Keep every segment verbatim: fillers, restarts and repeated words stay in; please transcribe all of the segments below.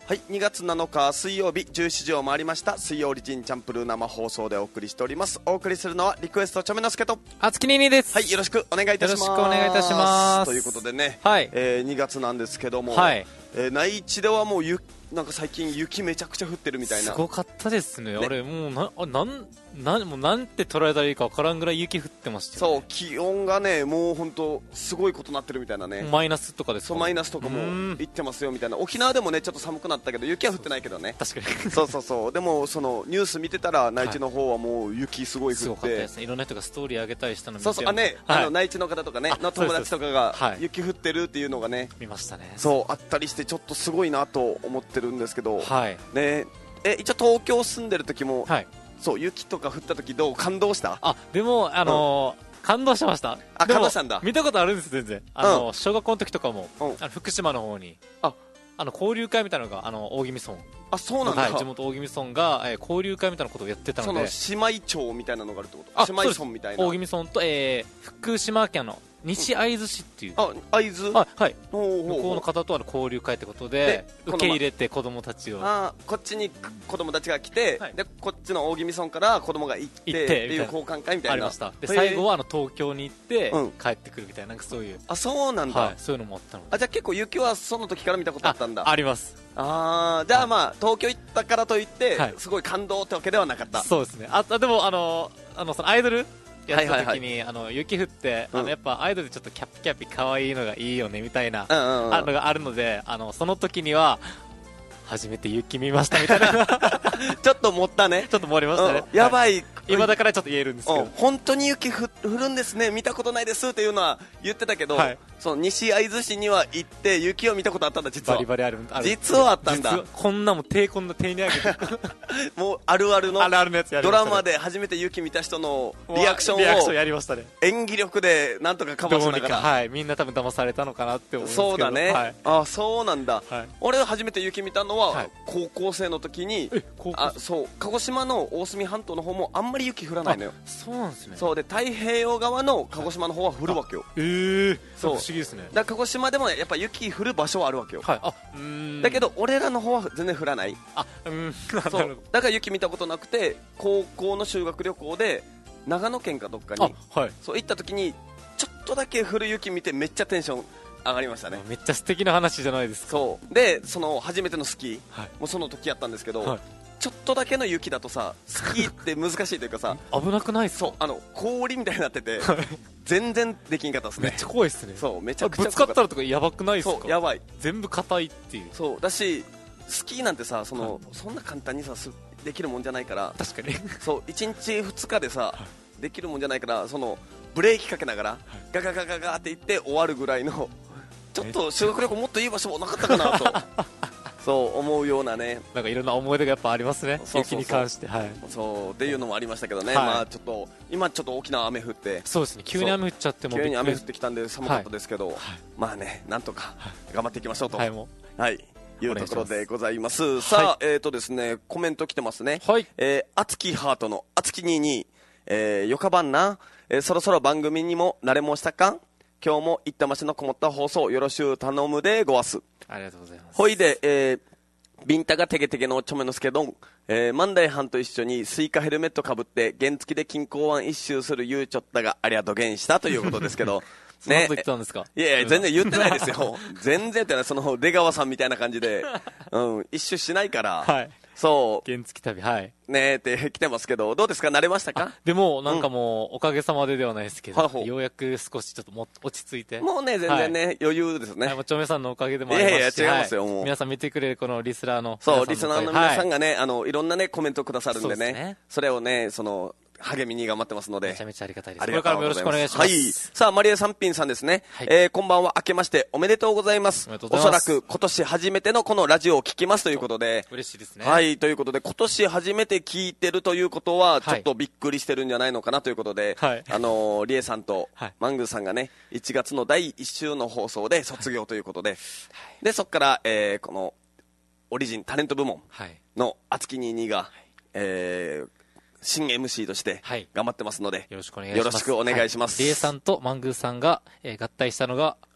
はい、にがつなのか水曜日じゅうしちじを回りました。水曜リジンチャンプルー生放送でお送りしております。お送りするのはリクエストチョメノスケとあつきににです。 はい、よろしくお願いいたします。 よろしくお願いいたします。 ということでね、 はい、 えー、にがつなんですけども、 はい、 えー、内地ではもうゆなんか最近雪めちゃくちゃ降ってるみたいな。 すごかったですね。あれもうなあなんなんもうなんて捉えたらいいかわからんぐらい雪降ってましたよね。 そう、気温がねもう本当すごいことになってるみたいなね。 マイナスとかですか。 そう、マイナスとかも行ってますよみたいな。沖縄でもねちょっと寒くなったけど雪は降ってないけどね。 確かにそうそうそう。でもそのニュース見てたら内地の方はもう雪すごい降って、 すごかったですね。いろんな人がストーリー上げたりしたの見て、 そうそう、あね、はい、あの内地の方とかねの友達とかが雪降ってるっていうのがね見ましたね。 そうあったりしてちょっとすごいなと思ってるんですけど、 はいね。え一応東京住んでる時も、 はい、 そう雪とか降った時どう感動した？ あでもあのーうん、感動しました。 あ、感動したんだ。 見たことあるんです全然。あの、 うん、 小学校の時とかも、うん、あの福島の方にああの交流会みたいなのがあの大宜味村、 あ、そうなんだ、 はい、地元大宜味村が、えー、交流会みたいなことをやってたので、 その姉妹町みたいなのがあるってこと？姉妹村みたいな。 大宜味村と、えー、福島県の西会津市っていう、 うん、あ、会津、 あ、はい、 ほうほうほう、 向こうの方とは交流会ってことで受け入れて子供たちを、 あ、こっちに子供たちが来て、はい、でこっちの大宜味村から子供が行ってっていう交換会みたいなありました。で最後はあの東京に行って、うん、帰ってくるみたいな、なんかそういう、 あ、そうなんだ、 はい、そういうのもあったので。 あ、じゃあ結構雪はその時から見たことあったんだ。 あ, あります。 あー、じゃあまあ、はい、東京行ったからといって、はい、すごい感動ってわけではなかった。 そうですね。あでもあのあのそのアイドルやった時に、はいはいはい、あの雪降って、うん、あのやっぱアイドルでちょっとキャピキャピ可愛いのがいいよねみたいな、うんうんうん、あのがあるので、あのその時には初めて雪見ましたみたいなちょっと盛ったね。 ちょっと盛りましたね、 うん、やばい、はい、 今だからちょっと言えるんですけど、うん、 本当に雪降るんですね、見たことないですっていうのは言ってたけど、はい、その西会津市には行って雪を見たことあったんだ。実はバリバリある、ある実はあったんだ。 こんなもん手こんな手に上げてもうあるあるのあるあるのやつやりましたね。 ドラマで初めて雪見た人のリアクションをリアクションやりましたね。 演技力でなんとかかましながら、 はい、みんな多分騙されたのかなって思うんですけど。 そうだね、はい、あ、そうなんだ、はい、俺初めて雪見たのは、はい、高校生の時に、あ、そう鹿児島の大隅半島の方もあんまり雪降らないのよ。 そうなんですね。 そうで太平洋側の鹿児島の方は降るわけよ。 ええー、そう不思議ですね。 だから鹿児島でもやっぱ雪降る場所はあるわけよ。 はい、あ、うーん、 だけど俺らの方は全然降らない。 あ、うん、 そうだから雪見たことなくて、高校の修学旅行で長野県かどっかに、はい、そう行った時にちょっとだけ降る雪見てめっちゃテンション上がりましたね。 めっちゃ素敵な話じゃないですか。 そうでその初めてのスキー、はい、もうその時やったんですけど、はい、ちょっとだけの雪だとさスキーって難しいというかさ危なくないっすか？ そう、あの氷みたいになってて全然できんかったっすね。 めっちゃ怖いっすね。 そう、めちゃくちゃぶつかったらとかやばくないっすか？ そう、やばい、 全部硬いっていう。 そうだしスキーなんてさその、はい、そんな簡単にさできるもんじゃないから。 確かにそういちにちふつかでさ、はい、できるもんじゃないから、そのブレーキかけながら、はい、ガガガガガっていって終わるぐらいのちょっと修学旅行もっといい場所もなかったかなとそう思うようなね、 なんかいろんな思い出がやっぱありますね。そうそうそう、雪に関して、はい、 そうっていうのもありましたけどね、はい、まあちょっと今ちょっと大きな雨降って、 そうですね、急に雨降っちゃっても急に雨降ってきたんで寒かったですけど、はい、まあねなんとか頑張っていきましょうと、はい、もうはいいうところでございます。はい、さあ、えーとですね、コメント来てますね。はい、えー、あつきハートのあつきにじゅうに、えー、よかばんな、えー、そろそろ番組にも慣れもしたか。今日もいったましのこもった放送よろしゅう頼むでごわす。 ありがとうございます。 ほいで、えー、ビンタがテゲテゲのちょめのすけどん、えー、万代藩と一緒にスイカヘルメットかぶって原付で金港湾一周するゆうちょったがありがとうげんしたということですけどそんなこと言ってたんですか？ いやいや全然言ってないですよ全然言ってない。その出川さんみたいな感じで、うん、一周しないから、はい、そう原付旅、はいねえって来てますけど、どうですか、慣れましたか？ でもなんかもう、うん、おかげさまでではないですけど、はい、ようやく少しちょっとも落ち着いて、もうね全然ね、はい、余裕ですね。 はい、ちょめさんのおかげでもありますし、いやいや違いますよ、はい、もう皆さん見てくれるこのリスナーのそうリスナーの皆さんがね、はい、あのいろんなねコメントくださるんでね、 そ, ねそれをねその励みに頑張ってますので、 めちゃめちゃありがたいです。これからもよろしくお願いします。はい、 さあマリエ三品さんですね、はい、えー、こんばんは、明けましておめでとうございます。おそらく今年初めてのこのラジオを聞きますということで、 嬉しいですね。 はい、ということで今年初めて聞いてるということはちょっとびっくりしてるんじゃないのかなということで、はい、あのー、リエさんとマングーさんがねいちがつのだいいっ週の放送で卒業ということで、はい、でそこから、えー、このオリジンタレント部門のあつきにじゅうにが、はい、えー新 エムシー として頑張ってますので、はい、よろしくお願いします。よろしくお願いします。 はい、リエさんとマングーさんが、えー、合体したのが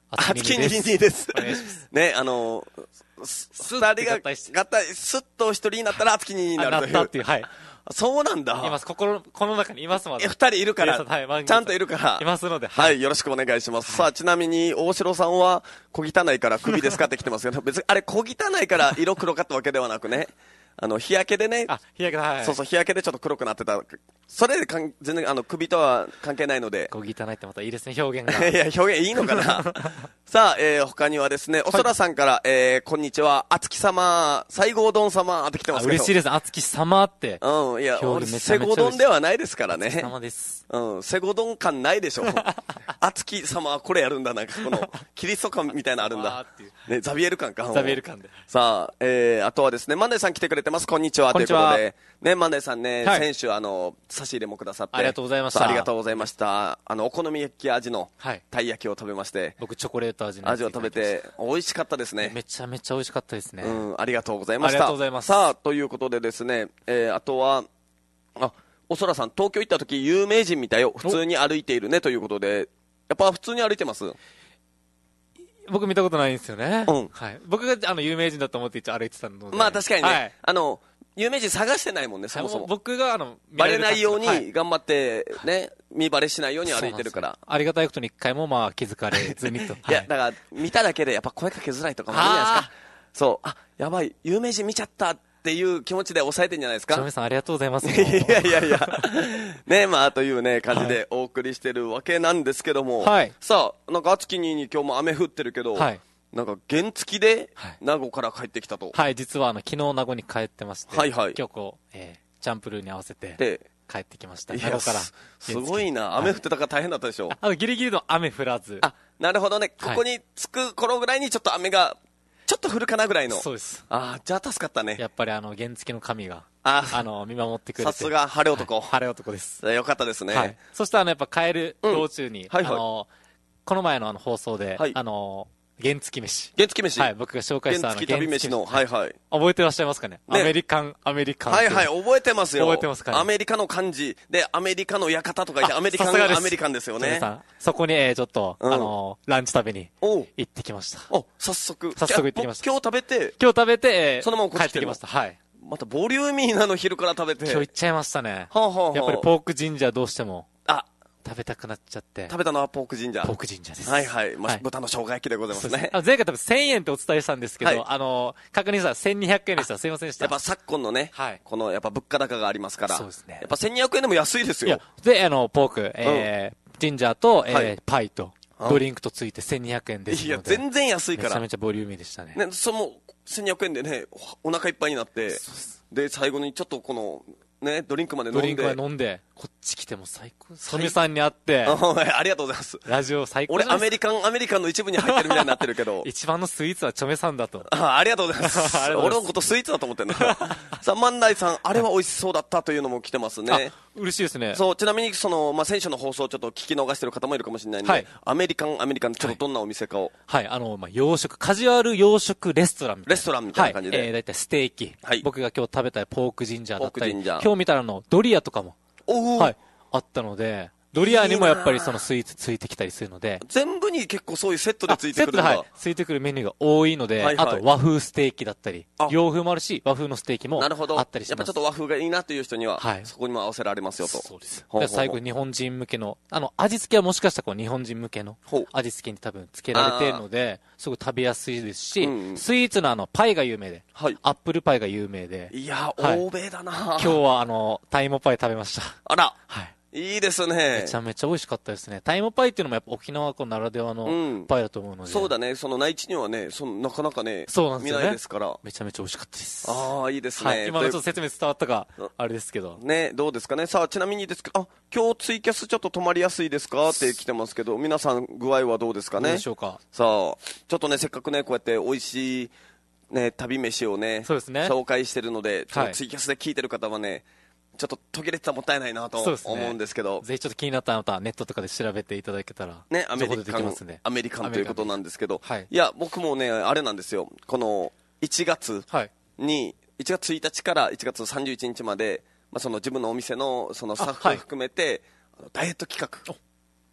あつきににです。お願いします。ね、あの、二人が合体、スッと一人になったらあつきににになるという。 なったっていう、はい。 そうなんだ。 います。心、この中にいますもんね。 二人いるから、はい、ちゃんといるから。 いますので。 はい、はい、よろしくお願いします。はい、さあ、ちなみに、大城さんは、小汚いから首ですかって来てますけど、別に、あれ、小汚いから色黒かったわけではなくね。あの、日焼けでね。 あ、日焼け、はい。 そうそう、日焼けでちょっと黒くなってた。それでかん、全然、あの、首とは関係ないので。 小汚いってまたいいですね、表現が。 いや、表現いいのかな。さあ、えー、他にはですね、おそらさんから、はい、えー、こんにちは、あつき様、西郷どん様って来てますけど。 嬉しいです、あつき様って。 うん、いや、俺、セゴどんではないですからね。 様です。 うん、セゴどん感ないでしょ。あつき様はこれやるんだ、なんかこの、キリスト感みたいなのあるんだ。ね、ザビエル感か。 ザビエル感で。 さあ、えー、あとはですね、マンデーさん来てくれてます、こんにちは、ということで。ね、マンデーさんね、はい、先週、あの、差し入れもくださって。 ありがとうございました。 ありがとうございました。あの、お好み焼き味の、たい焼きを食べまして。はい、 僕、チョコレート味の味を食べて、美味しかったですね。 めちゃめちゃ美味しかったですね。 うん、ありがとうございました。 ありがとうございます。 さあ、ということでですね、えー、あとは、あ、おそらさん、東京行った時有名人見たよ。普通に歩いているね、ということで。やっぱ普通に歩いてます？ 僕見たことないんですよね。 うん。 はい。僕があの有名人だと思って一応歩いてたので。 まあ確かにね。はい、あの、有名人探してないもんね、そもそも。 僕があの、 バレないように頑張ってね、見バレしないように歩いてるから。 ありがたいことに一回もまあ気づかれずにと。 いや、だから見ただけでやっぱ声かけづらいとかもあるじゃないですか。そう。あ、やばい、有名人見ちゃったっていう気持ちで抑えてんじゃないですか。 照明さんありがとうございます。 いやいやいや。ね、まあというね、感じでお送りしてるわけなんですけども。はい。さあ、なんか暑きにに今日も雨降ってるけど。はい。なんか原付で名護から帰ってきたと。 はい、実はあの昨日名護に帰ってまして、 はいはい、 今日こう、えー、チャンプルーに合わせて帰ってきました。名護から。 すごいな、雨降ってたから大変だったでしょ。はい、 あのギリギリの雨降らず。 あ、なるほどね。ここに着く頃ぐらいにちょっと雨がちょっと降るかなぐらいの。 そうです。 ああ、じゃあ助かったね。 やっぱりあの原付の神がああの見守ってくれて。 さすが晴れ男。 はい、晴れ男です。 よかったですね。はい、 そしてあのやっぱ帰る道中に、うん、はいはい、あのこの前のあの放送で、はい、あの。原付飯。 原付飯。 はい、僕が紹介した原付旅飯の、はいはい。 覚えてらっしゃいますかね、ね、アメリカン、アメリカン。 はいはい、覚えてますよ。 覚えてますかね。 アメリカの漢字で、アメリカの館とか言って、アメリカン、アメリカンですよね。 そこに、えー、ちょっと、うん、あのー、ランチ食べに行ってきました。 お、早速。 早速行ってきました。 今日食べて、 今日食べて、えー、 そのまま帰ってきました。はい。 またボリューミーなの昼から食べて。 今日行っちゃいましたね。 はあはあはあ、 やっぱりポークジンジャーどうしても。 あ、 食べたくなっちゃって。 食べたのはポークジンジャー。 ポークジンジャーです。 はいはい。まあ、はい、豚の生姜焼きでございますね。 あ前回多分せんえんってお伝えしたんですけど、はい、あの、確認したらせんにひゃくえんでした。すいませんでした。 やっぱ昨今のね、はい、このやっぱ物価高がありますから。 そうですね。 やっぱせんにひゃくえんでも安いですよ。いや、 で、あの、ポーク、えー、うん、ジンジャーと、えー、はい、パイと、ドリンクとついてせんにひゃくえんですので。 いや、全然安いから。 めちゃめちゃボリューミーでしたね。 ね、その、せんにひゃくえんでね、お腹いっぱいになって、で、最後にちょっとこの、ね、ドリンクまで飲んで。 ドリンクまで飲んで、こっち来ても最高。ソミさんに会って。 ありがとうございます。 ラジオ最高。 俺アメリカン、アメリカンの一部に入ってるみたいになってるけど。 一番のスイーツはチョメさんだと。 あありがとうございます。俺のことスイーツだと思ってんだ。さあ、万代さん、あれは美味しそうだったというのも来てますね。 嬉しいですね。 そう、ちなみにその、まあ、選手の放送をちょっと聞き逃してる方もいるかもしれないんで、はい、アメリカン、アメリカン、ちょっとどんなお店かを。 はい、はい、あの、まあ、洋食、カジュアル洋食レストランみたいな。 レストランみたいな感じで。 はい、えー、だいたいステーキ。はい。僕が今日食べたポークジンジャーだったり。 ポークジンジャー。 今日見たらの、ドリアとかも。 おはい。あったので、ドリアにもやっぱりそのスイーツついてきたりするので。 全部に結構そういうセットでついてくるんだ。 はい。ついてくるメニューが多いので、はいはい、あと和風ステーキだったり、洋風もあるし、和風のステーキもあったりします。なるほど。やっぱちょっと和風がいいなという人には、はい、そこにも合わせられますよと。 そうです。ほうほうほう。最後日本人向けの、あの、味付けはもしかしたらこう日本人向けの味付けに多分付けられているので、すごく食べやすいですし、うんうん、スイーツのあの、パイが有名で、はい、アップルパイが有名で。 いや、欧米だな、はい、 今日はあの、タイモパイ食べました。 あら。 はい。 いいですね。 めちゃめちゃ美味しかったですね。タイムパイっていうのもやっぱ沖縄ならではのパイだと思うので、うん、 そうだね。その内地にはね、そのなかなかね、そうなんですよね、見ないですから。 めちゃめちゃ美味しかったです。 ああ、いいですね。 はい、今のちょっと説明伝わったか、あれですけど。 ね、どうですかね。さあ、ちなみにですか、あ、今日ツイキャスちょっと止まりやすいですかって来てますけど、皆さん具合はどうですかね。 どうでしょうか。 さあ、ちょっとね、せっかくね、こうやって美味しい、ね、旅飯をね、 そうですね、 紹介してるので、ちょっとツイキャスで聞いてる方はね、ちょっと途切れてたらもったいないなと思うんですけど、ね、 ぜひちょっと気になったらまたネットとかで調べていただけたら、 ね、アメリカン、アメリカンということなんですけど、はい、いや、僕もね、あれなんですよ、このいちがつに、はい、いちがつついたちからいちがつさんじゅういちにちまで、まあ、その自分のお店のそのスタッフを含めて、はい、ダイエット企画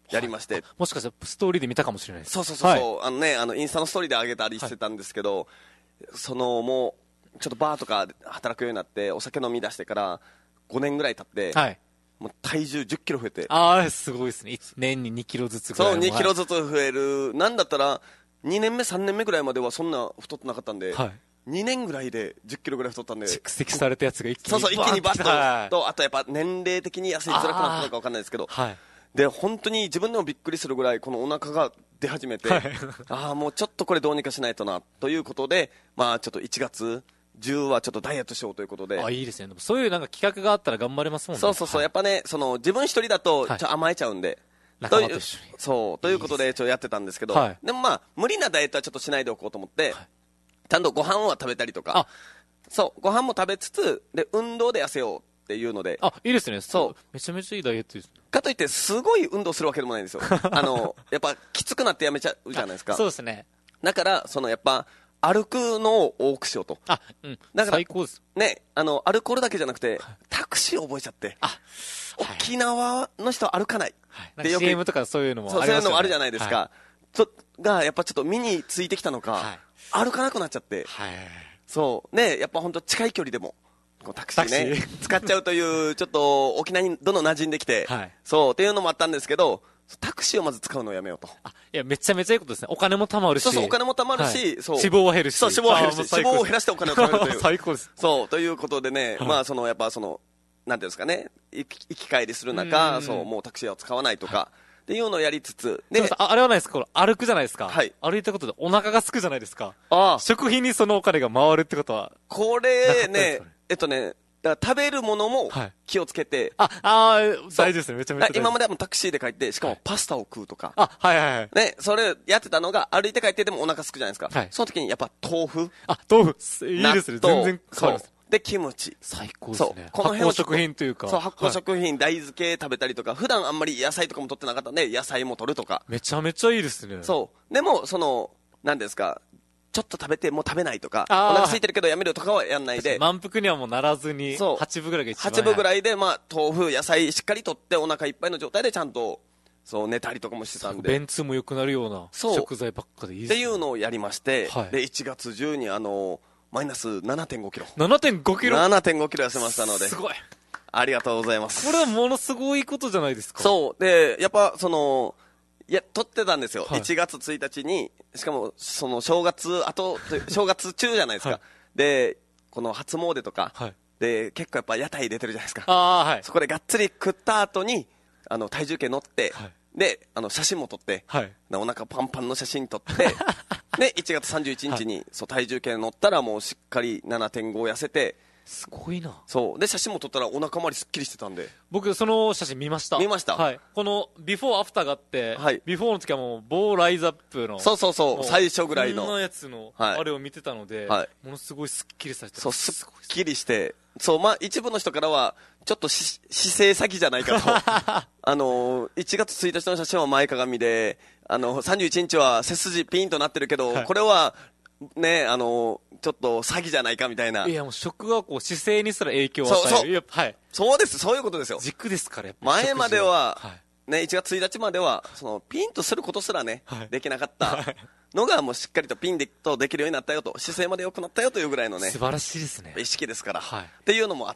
やりまして、はい、 もしかしたらストーリーで見たかもしれないです。 そうそうそうそう、はい、あのね、あのインスタのストーリーで上げたりしてたんですけど、はい、そのもうちょっとバーとかで働くようになってお酒飲み出してからごねんぐらい経って、はい、もう体重じゅっキロ増えて、 ああすごいですね。年ににキロずつぐらい。 そうにキロずつ増える、なんだったらにねんめさんねんめぐらいまではそんな太ってなかったんで、はい、にねんぐらいでじゅっキロぐらい太ったんで、 蓄積されたやつが一気にそうそう一気にバッと、はい、とあとやっぱ年齢的に痩せづらくなったのか分かんないですけど、はい、で本当に自分でもびっくりするぐらいこのお腹が出始めて、はい、ああもうちょっとこれどうにかしないとなということで、まあちょっといちがつじゅうはちょっとダイエットしようということで。 あ、いいですね。でもそういうなんか企画があったら頑張れますもんね。 そうそうそう、はい、やっぱね、その自分一人だとちょっと甘えちゃうんで、はい、 仲間と一緒に。 そうということでちょっとやってたんですけど、はい、でもまあ無理なダイエットはちょっとしないでおこうと思って、はい、ちゃんとご飯は食べたりとか、そうご飯も食べつつで運動で痩せようっていうので。 あ、いいですね。そうめちゃめちゃいいダイエットです。 かといってすごい運動するわけでもないんですよ。あのやっぱきつくなってやめちゃうじゃないですか。 そうですね。 だからそのやっぱ歩くのを多くしようと。 あ、うん。だから最高です。 ね、あのアルコールだけじゃなくてタクシーを覚えちゃって。あ、沖縄の人は歩かない。 はい、でよく シーエム とかそういうのもありますよね。 そういうのもあるじゃないですか。はい、ちょがやっぱちょっと身についてきたのか、はい、歩かなくなっちゃって。はい、そうね、やっぱ本当近い距離でもこうタクシーね使っちゃうというちょっと沖縄にどんどん馴染んできて、はい、そうっていうのもあったんですけど。タクシーをまず使うのをやめようと。 あ、いや、めちゃめちゃいいことですね。お金も貯まるし。 そうそう、お金も貯まるし、はい、そう。 脂肪は減るし。 そう、脂肪は減るし、脂肪を減らしてお金を貯めるという。 最高です。 そう、ということでね、はい、まあ、その、やっぱその、なんていうんですかね、行き行き帰りする中、そう、もうタクシーを使わないとか、はい、っていうのをやりつつ、 で、あ, あれはないですか、この歩くじゃないですか。はい。歩いたことでお腹が空くじゃないですか。ああ。食費にそのお金が回るってことは。 これね、えっとね、だから食べるものも気をつけて、 はい、ああ大事ですね。めちゃめちゃ大事。 今まではもうタクシーで帰ってしかもパスタを食うとか、 あ、はいはいはい、 ね、それやってたのが歩いて帰ってでもお腹すくじゃないですか、はい、その時にやっぱ豆腐、 あ、豆腐いいですね。全然変わります。 でキムチ、 最高ですね。 この発酵食品というか、 そう発酵食品、はい、大豆系食べたりとか、普段あんまり野菜とかも取ってなかったんで野菜も取るとか、 めちゃめちゃいいですね。 そうでもそのなんですか、ちょっと食べてもう食べないとか、お腹空いてるけどやめるとかはやんないで、 満腹にはもうならずにはちぶぐらいが一番。 はちぶぐらいで、まあ、豆腐野菜しっかりとってお腹いっぱいの状態でちゃんとそう寝たりとかもしてたんで、 便通も良くなるような食材ばっかでいいですねっていうのをやりまして、はい、でいちがつじゅうにあのマイナス ななてんごキロななてんごキロななてんごキロ痩せましたので、 すごい、 ありがとうございます。 これはものすごいことじゃないですか。 そうでやっぱそのいや撮ってたんですよ、はい、いちがつついたちに、しかもその正月あと正月中じゃないですか、はい、でこの初詣とか、はい、で結構やっぱ屋台出てるじゃないですか、あ、はい、そこでがっつり食った後にあの体重計乗って、はい、であの写真も撮って、はい、お腹パンパンの写真撮ってでいちがつさんじゅういちにちに、はい、そう体重計乗ったらもうしっかり ななてんご 痩せて、 すごいな。 そうで写真も撮ったらお腹周りすっきりしてたんで、 僕その写真見ました。 見ました、 はい、このビフォーアフターがあって、はい、ビフォーの時はもう棒ライズアップの、 そうそうそう、最初ぐらいのこんなやつの、はい、あれを見てたので、はい、ものすごいすっきりさせて、 そうすっきりして、そうまあ一部の人からはちょっとし姿勢詐欺じゃないかとあのいちがつついたちの写真は前かがみで、あのさんじゅういちにちは背筋ピンとなってるけど、はい、これはね、あのちょっと詐欺じゃないかみたいな。 いやもう食はこう姿勢にすら影響を与える。 そうそう、はい、そうです、そういうことですよ。 軸ですから。やっぱ前までは、はい、ね、いちがつついたちまではそのピンとすることすらね、はい、できなかったのがもうしっかりとピンでとできるようになったよと、姿勢まで良くなったよというぐらいのね、 素晴らしいですね、 意識ですから、はい、っていうのもあって、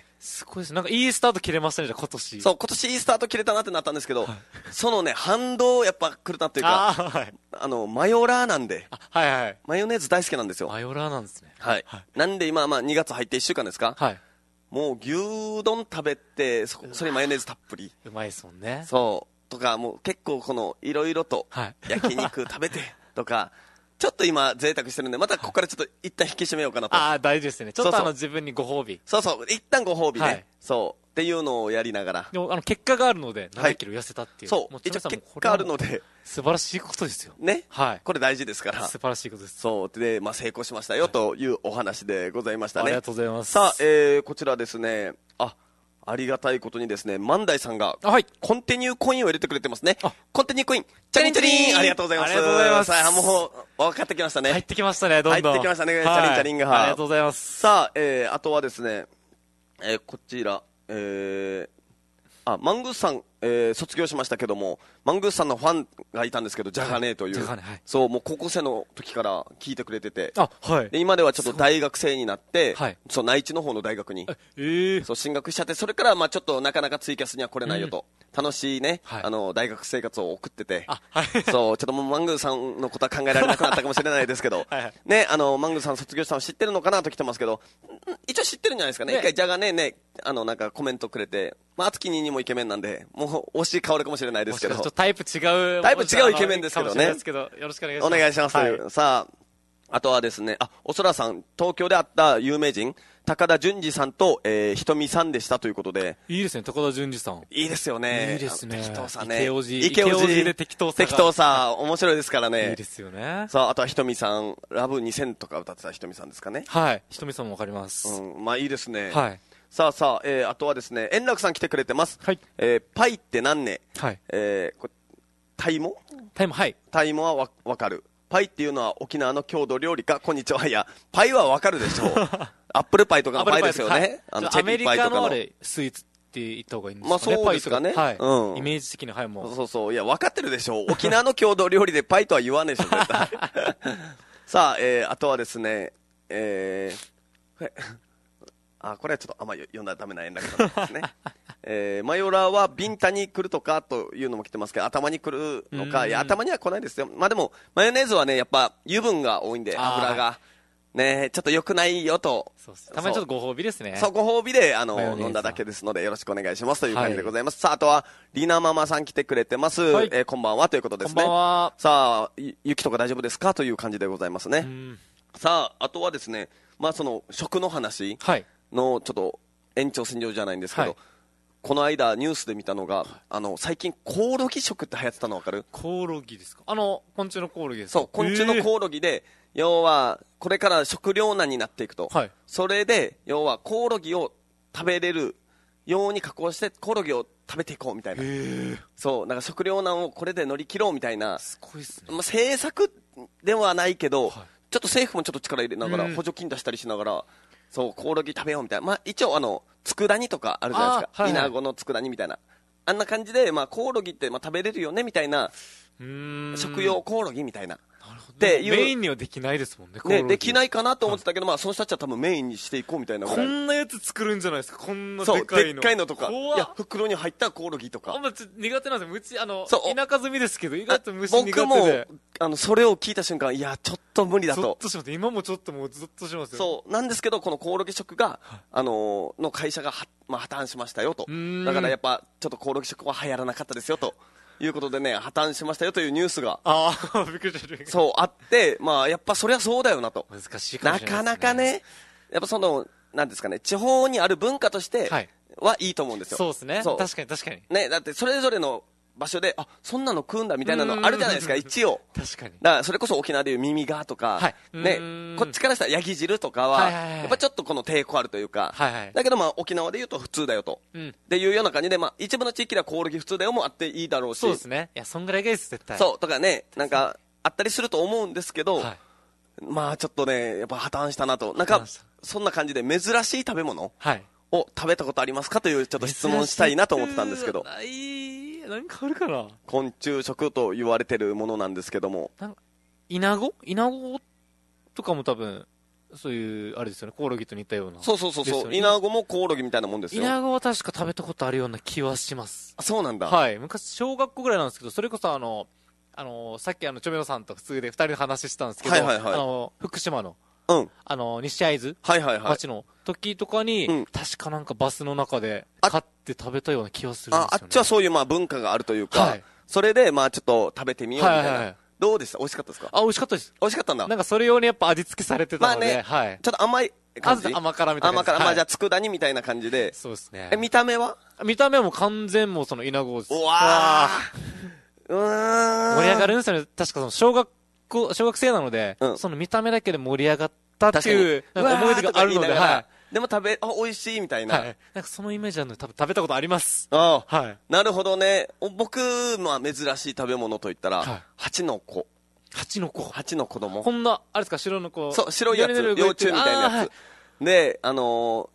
すごいです。なんかいいスタート切れましたね、じゃあ今年。 そう今年いいスタート切れたなってなったんですけど、はい、そのね反動やっぱ来るなっていうか、あ、はい、あのマヨラーなんで、あ、はいはい、マヨネーズ大好きなんですよ。 マヨラーなんですね。 はい、はい、なんで今、まあ、にがつ入っていっしゅうかんですか、はい、もう牛丼食べて そ, それにマヨネーズたっぷり、 うまいですもんね。 そうとか、もう結構このいろいろと焼肉食べてとか、はい、ちょっと今贅沢してるんで、またここからちょっと一旦引き締めようかなと。 ああ大事ですね。ちょっとあの自分にご褒美。 そうそう一旦ご褒美ね、はい、そうっていうのをやりながら、 でもあの結果があるのでななキロ痩せたっていう、 はい、そう一応結果あるので素晴らしいことですよね、はい、これ大事ですから、 素晴らしいことです。 そうで、まあ、成功しましたよというお話でございましたね、 はい、ありがとうございます。 さあ、えー、こちらですね、あありがたいことにですね、万代さんがコンティニューコインを入れてくれてますね。コンティニューコインチャリンチャリン、ありがとうございます。 ありがとうございます。 さあもう分かってきましたね。 入ってきましたね、どんどん入ってきましたね、チャリンチャリンが、 ありがとうございます。 さあ、えー、あとはですね、えー、こちら、えー、あマングースさん、ええー、卒業しましたけども、マングースさんのファンがいたんですけど、ジャガネーという、はいはい、そう、もう高校生の時から聞いてくれてて、 あ、はい、 で今ではちょっと大学生になって、はい、そう内地の方の大学に、えー、そう進学しちゃって、それからまあちょっとなかなかツイキャスには来れないよと、うん、楽しいね、はい、あの大学生活を送ってて、あ、はい、そうちょっともうマングーさんのことは考えられなくなったかもしれないですけど、はいはい、ね、あのマングーさん卒業したの知ってるのかなと来てますけど、一応知ってるんじゃないですかね。ね、一回ジャガネーね、あのなんかコメントくれて、まあ敦貴にもイケメンなんで、もう推し変わるかもしれないですけど、 ちょっとタイプ違う、 タイプ違うイケメンですけどね。 よろしくお願いします。 お願いします、はい、さあ、あとはですね、あ、おそらさん、東京で会った有名人、高田純次さんと、えー、ひとみさんでしたということで。 いいですね、高田純次さん。 いいですよね。 いいですね。 適当さね。 イケオジ。 イケオジで適当さ。 適当さ、面白いですからね。 いいですよね。 さあ、あとはひとみさん、ラブにせんとか歌ってたひとみさんですかね。 はい。ひとみさんもわかります。 うん、まあいいですね。 はい。 さあさあ、えー、あとはですね、円楽さん来てくれてます。 はい。 えー、パイって何ね。 はい。 えー、これ、タイモタイモ、はい。 タイモはわ、わかる。パイっていうのは沖縄の郷土料理か、こんにちは。いや、パイはわかるでしょう。アップルパイとかのパイですよね。はい、あの、チェリーパイとかの。アメリカのスイーツって言った方がいいんですかね。まあそうですかね。はい。うん。イメージ的に、はい、もう。 そうそう。いや、わかってるでしょう。沖縄の郷土料理でパイとは言わねえでしょ、絶対。さあ、えー、あとはですね、えー、あ、これはちょっとあんまり読んだらダメな円楽さんですね。えー、マヨラーはビンタに来るとかというのも来てますけど、頭に来るのか、いや、頭には来ないですよ。まあでも、マヨネーズはね、やっぱ油分が多いんで、油が。ね、ちょっと良くないよと。 そうたまにちょっとご褒美ですね。 そう、ご褒美で、あの、飲んだだけですので、よろしくお願いしますという感じでございます。はい、さあ、あとは、リナママさん来てくれてます。はい、えー、こんばんはということですね。 こんばんは。 さあ、雪とか大丈夫ですかという感じでございますね。さあ、あとはですね、まあその、食の話の、ちょっと、延長線上じゃないんですけど、はい、この間ニュースで見たのが、はい、あの最近コオロギ食って流行ってたの分かる？ コオロギですか？あの昆虫のコオロギですか？ そう、昆虫のコオロギで、えー、要はこれから食糧難になっていくと、はい、それで要はコオロギを食べれるように加工してコオロギを食べていこうみたいな、えー、そうなんか食糧難をこれで乗り切ろうみたいな、 すごいですね。 まあ、政策ではないけど、はい、ちょっと政府もちょっと力入れながら補助金出したりしながら、そうコオロギ食べようみたいな、まあ、一応あの佃煮とかあるじゃないですか、はいはい、イナゴの佃煮みたいな、あんな感じで、まあ、コオロギってまあ食べれるよねみたいな、うーん、食用コオロギみたいな。 なるほど、ね、メインにはできないですもんね。 ね、できないかなと思ってたけど、はい、まあその人たちは多分メインにしていこうみたいな。 こんなやつ作るんじゃないですか。こんなでかいの。そうでっかいのとか、いや袋に入ったコオロギとか。 あんまちょっと苦手なんですよ。虫、あの田舎住みですけど意外と虫苦手で。 僕もあのそれを聞いた瞬間、いやちょっと無理だと。 ゾッとします。今もちょっともうゾッとしますよ。 そうなんですけど、このコオロギ食が、あのー、の会社がは、まあ、破綻しましたよと。だからやっぱちょっとコオロギ食は流行らなかったですよと。いうことでね、破綻しましたよというニュースが、 ああ、びっくりした。 そう、あって、まあ、やっぱそりゃそうだよなと。 難しいかもしれないですね。 なかなかね、やっぱその、なんですかね、地方にある文化としてはいいと思うんですよ。 そうですね。確かに確かに。 ね、だってそれぞれの場所で、あ、そんなの食うんだみたいなのあるじゃないですか、一応。 確かに。 だからそれこそ沖縄でいう耳がとか、はい、ね、こっちからしたらヤギ汁とかは、はいはいはい、やっぱちょっとこの抵抗あるというか、はいはい、だけどまあ沖縄でいうと普通だよと、うん、っていうような感じで、まあ一部の地域ではコオロギ普通だよもあっていいだろうし。 そうですね。いや、そんぐらいがいいです、絶対。 そう、とかね、なんかあったりすると思うんですけど、はい、まあちょっとね、やっぱ破綻したなと。なんか、そんな感じで珍しい食べ物を食べたことありますかというちょっと質問したいなと思ってたんですけど。 何かあるかな。 昆虫食と言われてるものなんですけども、 イナゴイナゴとかも多分そういうあれですよね、コオロギと似たような。 そうそうそうそう、イナゴもコオロギみたいなもんですよ。 イナゴは確か食べたことあるような気はします。 あ、そうなんだ。 はい、昔小学校ぐらいなんですけど、それこそあのあのさっきあのチョメロさんと普通でふたりで話したんですけど、はいはいはい、あの福島のうん、あの西会津町の時とかに、うん、確かなんかバスの中で買って食べたような気がするんですよね。あ、あっちはそういうまあ文化があるというか、はい、それでまあちょっと食べてみようみたいな、はいはいはい、どうでした？美味しかったですか？ あ、美味しかったです。 美味しかったんだ。 なんかそれ用にやっぱ味付けされてたので、 まあね、はい、ちょっと甘い感じ、 甘辛みたいな、 甘辛、はい、まあじゃあ佃煮みたいな感じで。 そうですね。 え、見た目は？ 見た目はもう完全もうそのイナゴです。 うわー、うーん、 盛り上がるんですよね。確かその小学校小学生なので、うん、その見た目だけで盛り上がったっていう思い出があるので、はい。 でも食べ、あ、美味しいみたいな。 はい。なんかそのイメージあるので、多分食べたことあります。 ああ。はい。なるほどね。僕、まあ珍しい食べ物といったら、はい、蜂の子。 蜂の子。 蜂の子供。 こんな、あれですか、白の子。 そう、白いやつ、幼虫みたいなやつ。はい、で、あのー、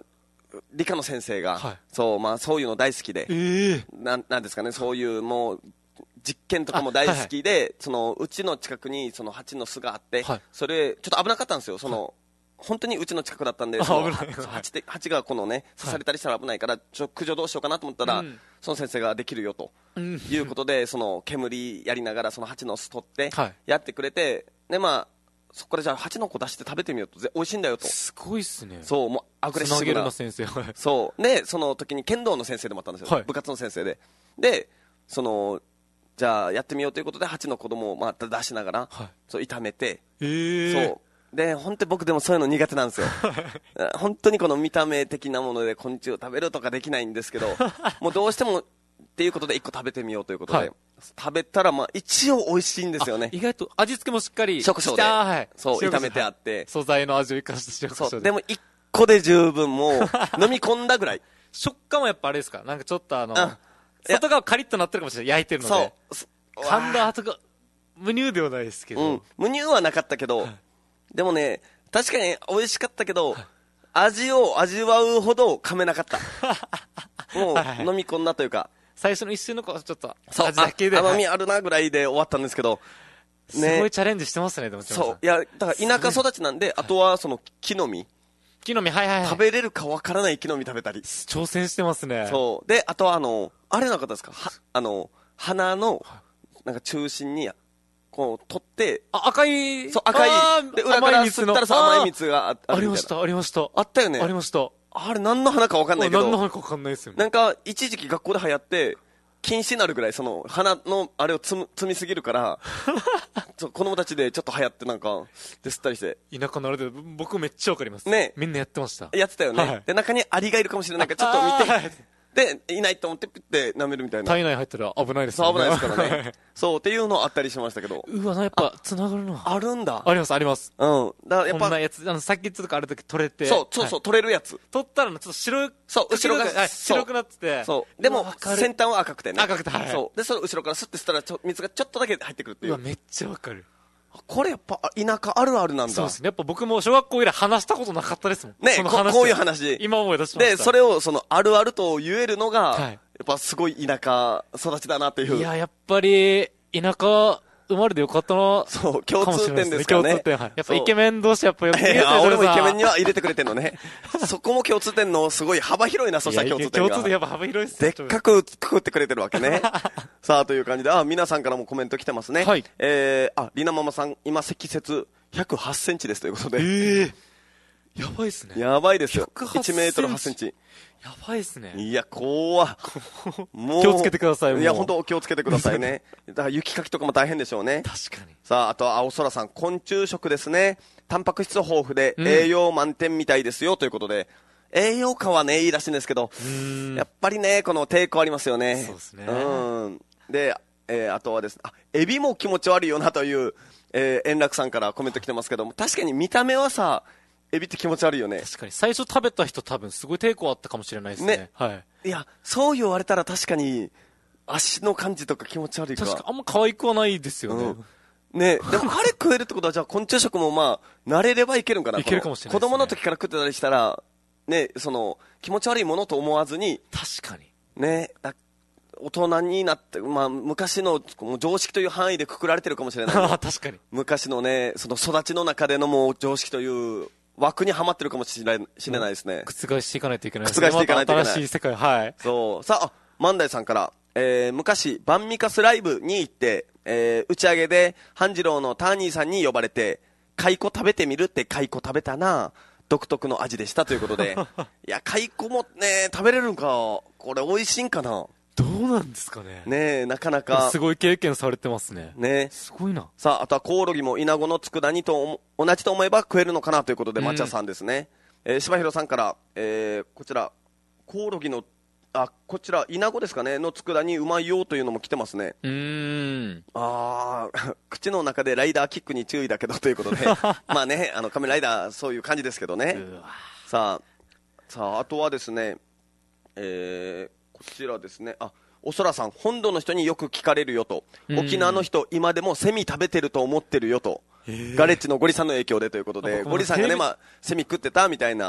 理科の先生が、はい、そう、まあそういうの大好きで、えー、な, なんですかね、そういうもう、実験とかも大好きで、はいはい、そのうちの近くにその蜂の巣があって、はい、それちょっと危なかったんですよ。その、はい、本当にうちの近くだったんで、その蜂で蜂がこのね刺されたりしたら危ないから、ちょっと駆除どうしようかなと思ったら、うん、その先生ができるよと、うん、いうことで、その煙やりながらその蜂の巣取ってやってくれて、はい、でまあそこからじゃあ蜂の子出して食べてみようと、美味しいんだよと。 すごいっすね。 そう、もうアグレッシブな先生。 そうで、その時に剣道の先生でもあったんですよ、はい、部活の先生で。でそのじゃあやってみようということで蜂の子供をまた出しながら、はい、そう炒めて、 えー、 そうで本当に僕でもそういうの苦手なんですよ本当にこの見た目的なもので昆虫を食べるとかできないんですけどもうどうしてもっていうことでいっこ食べてみようということで、はい、食べたらまあ一応美味しいんですよね。 意外と味付けもしっかり食で、はい、そう炒めてあって、 素材の味を生かした塩コショウで。 そうでもいっこで十分もう飲み込んだぐらい食感もやっぱあれですか、なんかちょっとあのあ外側カリッとなってるかもしれない、焼いてるので。そう噛んだ後が無乳ではないですけど、 うん、無乳はなかったけど、はい、でもね確かに美味しかったけど、はい、味を味わうほど噛めなかったもう飲み込んだというか、 最初の一瞬のこうちょっと味だけで甘みあるなぐらいで終わったんですけど、 ね、すごいチャレンジしてますね。でもそういやだから田舎育ちなんで、あとはその木の実木の実、はいはいはい、 食べれるかわからない木の実食べたり挑戦してますね。 そうで、あとはあのあれなかったですか、はあの花のなんか中心にこう取って、 あ赤いそう赤いで裏から吸ったらさ甘い蜜が あ, あ, ありましたありましたあったよね。 ありました。 あれ何の花かわかんないけど、 何の花かわかんないですよね。 なんか一時期学校で流行って禁止になるぐらいその花のあれを積む積みすぎるから子供たちでちょっと流行ってなんかで吸ったりして、 田舎ならで僕めっちゃわかりますね。 みんなやってました。 やってたよね、はい、で中にアリがいるかもしれないからちょっと見てでいないと思ってピッて舐めるみたいな。 体内入ったら危ないですね。 そう危ないですからねそうっていうのあったりしましたけど、 うわやっぱつながるな。 あるんだ。 ありますあります。 うんだからやっぱこんなやつあのさっきとかある時取れて、 そうそうそう、はい、取れるやつ取ったらちょっと白い、 そう後ろが、 はい、白くなってて、 そうでも先端は赤くてね、 赤くて、はい、 そうでそれ後ろからスッて吸ったらちょ水がちょっとだけ入ってくるっていう。 うわめっちゃわかる。 これやっぱ田舎あるあるなんだ。 そうですね。やっぱ僕も小学校以来話したことなかったですもんね。こ, こういう話今思い出しました。 でそれをそのあるあると言えるのが、はい、やっぱすごい田舎育ちだなっていう。 いややっぱり田舎生まれてよかったな。 そう共通点ですかね。 共通点、はい、やっぱイケメン同士やっぱよくいや俺もイケメンには入れてくれてんのねそこも共通点のすごい幅広いな。そしたら共通点が共通点やっぱ幅広いっすでっかくくくってくれてるわけねさあという感じで、あ皆さんからもコメント来てますね。はい、えー、ありなママさん今積雪ひゃくはちセンチですということで、 えー、やばいっすね。 やばいですよ。いちメートルはちセンチ。 やばいっすね。 いや怖もう気をつけてください。 いや本当気をつけてくださいねだから雪かきとかも大変でしょうね。 確かに。さああとは青空さん、昆虫食ですね。タンパク質豊富で栄養満点みたいですよということで、うん、栄養価はねいいらしいんですけど、やっぱりねこの抵抗ありますよね。 そうですね。 うんで、えー、あとはですね、あエビも気持ち悪いよなという、えー、円楽さんからコメント来てますけども、確かに見た目はさエビって気持ち悪いよね。 確かに最初食べた人多分すごい抵抗あったかもしれないですね。ね、はい。 いやそう言われたら確かに足の感じとか気持ち悪いか。 確かあんま可愛くはないですよね。うんね、でもあれ食えるってことはじゃあ昆虫食もまあ慣れればいけるんかな。 いけるかもしれないですね。 子供の時から食ってたりしたらね、その気持ち悪いものと思わずに、 確かにねだ大人になって、まあ、昔のもう常識という範囲でくくられてるかもしれない確かに昔のねその育ちの中でのもう常識という枠にはまってるかもしれないですね。 覆していかないといけないですね。 覆していかないといけない、 ま、新しい世界。はいそうさあ万代さんから、えー、昔バンミカスライブに行って、えー、打ち上げで半次郎のターニーさんに呼ばれて蚕食べてみるって蚕食べたな独特の味でしたということでいや蚕もね食べれるんかこれ美味しいんかな。 どうなんですかね。 ねえなかなかすごい経験されてますね。 ねすごいな。 さああとはコオロギもイナゴの佃煮と同じと思えば食えるのかなということで、マチャさんですね、えー、柴弘さんから、えー、こちらコオロギのあこちらイナゴですかねの佃煮うまいよというのも来てますね。 うーんああ口の中でライダーキックに注意だけどということでまあねあの仮面ライダーそういう感じですけどね。さあさああとはですね、えーこちらですね、あおそらさん本土の人によく聞かれるよと、沖縄の人今でもセミ食べてると思ってるよと、ガレッジのゴリさんの影響でということで、ゴリさんがね、まあ、セミ食ってたみたいな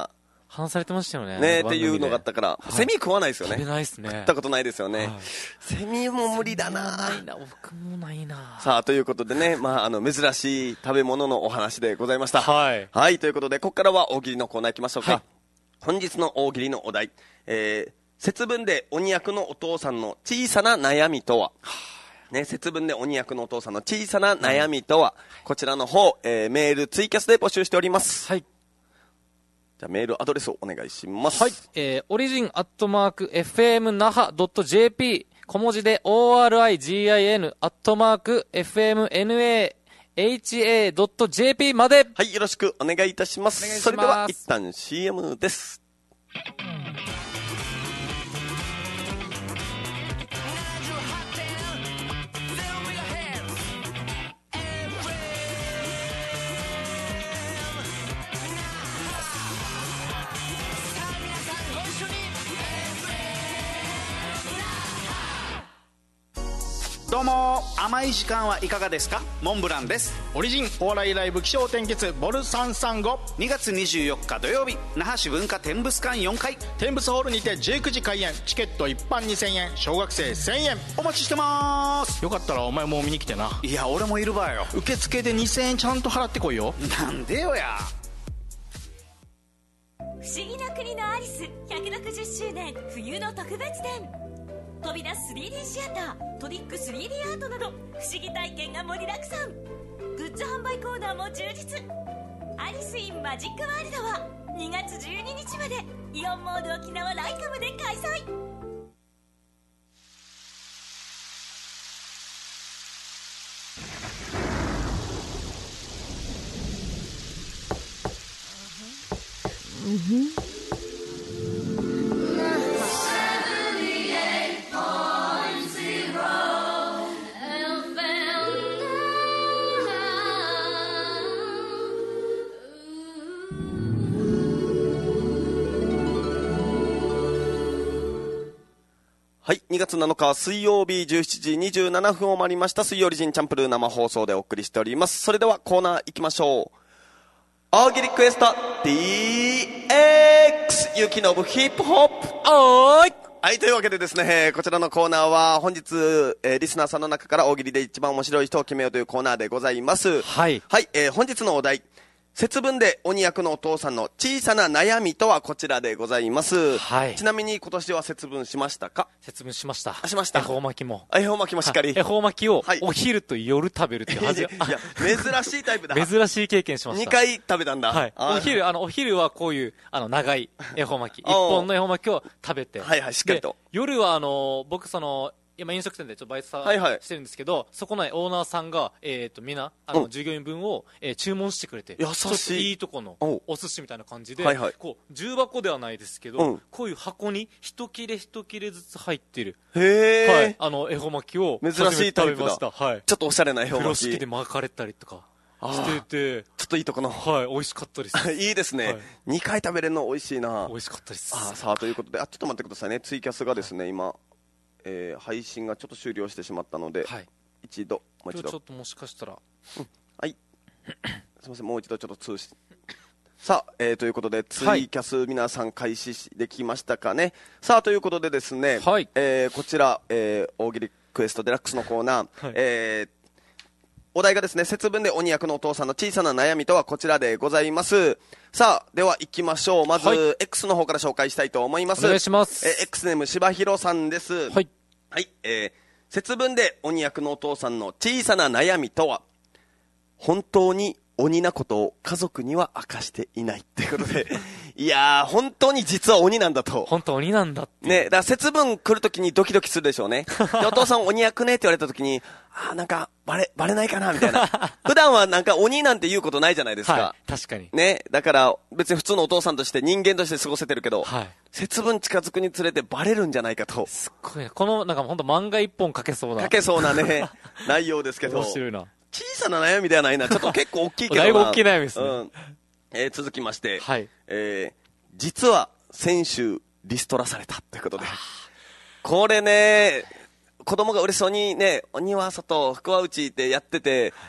話されてましたよね。 ねっていうのがあったから、 はい、 セミ食わないですよね。 食べないですね。 食ったことないですよね。はい、セミも無理だな。 ないな、僕もないな。 さあ、ということでね、まあ、あの、珍しい食べ物のお話でございました。 はい。 はい、ということで、ここからは大喜利のコーナー行きましょうか。はい、本日の大喜利のお題、えー、節分で鬼役のお父さんの小さな悩みとは、ね、節分で鬼役のお父さんの小さな悩みとは、うん、こちらの方、えー、メール、ツイキャスで募集しております。 はい。 じゃあメールアドレスをお願いします。 はい。えー、オリジンアットマーク エフエムナハドットジェーピー 小文字で オーアールアイジーアイエヌ アットマーク エフエムエヌエーエイチエードットジェーピー まで。 はい、よろしくお願いいたします。 お願いします。 それでは一旦 シーエム です。 どうも、甘い時間はいかがですか。モンブランです。 オリジンお笑いライブ気象転結ボルさんさんご、 にがつにじゅうよっか土曜日、那覇市文化天物館よんかい、 天物ホールにてじゅうくじ開演。チケット一般にせんえん、小学生せんえん。 お待ちしてます。 よかったらお前も見に来てな。 いや、俺もいるわよ。 受付でにせんえんちゃんと払ってこいよ。 なんでよや。 不思議な国のアリスひゃくろくじゅっしゅうねん冬の特別展。飛び出す スリーディー シアター、トリック スリーディー アートなど不思議体験が盛りだくさん。グッズ販売コーナーも充実。アリス・イン・マジック・ワールドはにがつじゅうににちまでイオンモール沖縄ライカムで開催。 うんはい。にがつなのか水曜日じゅうしちじにじゅうななふんを回りました水曜リジンチャンプルー生放送でお送りしております。それではコーナー行きましょう。大喜利クエスト ディーエックス ゆきのぶヒップホップ。 おーい。 はい。というわけでですね、こちらのコーナーは本日、えー、リスナーさんの中から大喜利で一番面白い人を決めようというコーナーでございます。 はい。 はい。えー、本日のお題。節分で鬼役のお父さんの小さな悩みとはこちらでございます。 はい。 ちなみに今年は節分しましたか？ 節分しました。 あ、しました。 恵方巻きも。 恵方巻きもしっかり。 恵方巻きをお昼と夜食べるっていうはず。いや、 珍しいタイプだ。 珍しい経験しました。 にかい食べたんだ。 はい。お昼、あの、お昼はこういう、あの、長い恵方巻き。一本の恵方巻きを食べて。 はいはい、しっかりと。 夜はあの、僕その、今飲食店でちょっとバイトさ、はいはい、してるんですけど、そこのオーナーさんが、えっ、ー、と、みんな、あの、うん、従業員分を、えー、注文してくれて、 優しい。 いいとこのお寿司みたいな感じで、 はいはい、 こう、重箱ではないですけど、うん、こういう箱に一切れ一切れずつ入ってる。 へー。 はい。あの、恵方巻きを、 珍しいタイプだ。 はい。 ちょっとおしゃれな恵方巻き。 風呂敷で巻かれたりとかしてて、 ちょっといいとこの。 はい、美味しかったです。 いいですね。はい、にかい食べれるの美味しいな。 美味しかったです。 あ、さあ、ということで、あ、ちょっと待ってくださいね。ツイキャスがですね、今、えー、配信がちょっと終了してしまったので、はい、一度もう一度ちょっともしかしたら、 うん、はいすみません、もう一度ちょっと通しさあ、えー、ということでツイキャス皆さん開始できましたかね、はい、さあということでですね、はい、えー、こちら、えー、大喜利クエストデラックスのコーナー、はい、えーお題がですね、節分で鬼役のお父さんの小さな悩みとはこちらでございます。さあ、では行きましょう。まず、はい、X の方から紹介したいと思います。 お願いします。 えー、X ネームしばひろさんです。 はい。 はい、えー、節分で鬼役のお父さんの小さな悩みとは、本当に鬼なことを家族には明かしていないってことで、いやー、本当に実は鬼なんだと。 本当鬼なんだって。 ね、だから節分来るときにドキドキするでしょうね。で、お父さん鬼役ねって言われたときに、あーなんか、バレ、バレないかなみたいな。普段はなんか鬼なんて言うことないじゃないですか。 はい、確かに。 ね、だから別に普通のお父さんとして人間として過ごせてるけど、はい、節分近づくにつれてバレるんじゃないかと。 すっごい。この、なんか本当漫画一本書けそうな。 書けそうなね、内容ですけど。 面白いな。 小さな悩みではないな。ちょっと結構大きいけどな。 だいぶ大きい悩みですね。 うん。えー、続きまして、 はい。 えー、実は先週リストラされたということで。これね、子供が嬉しそうにね、鬼は外、福は内ってやってて、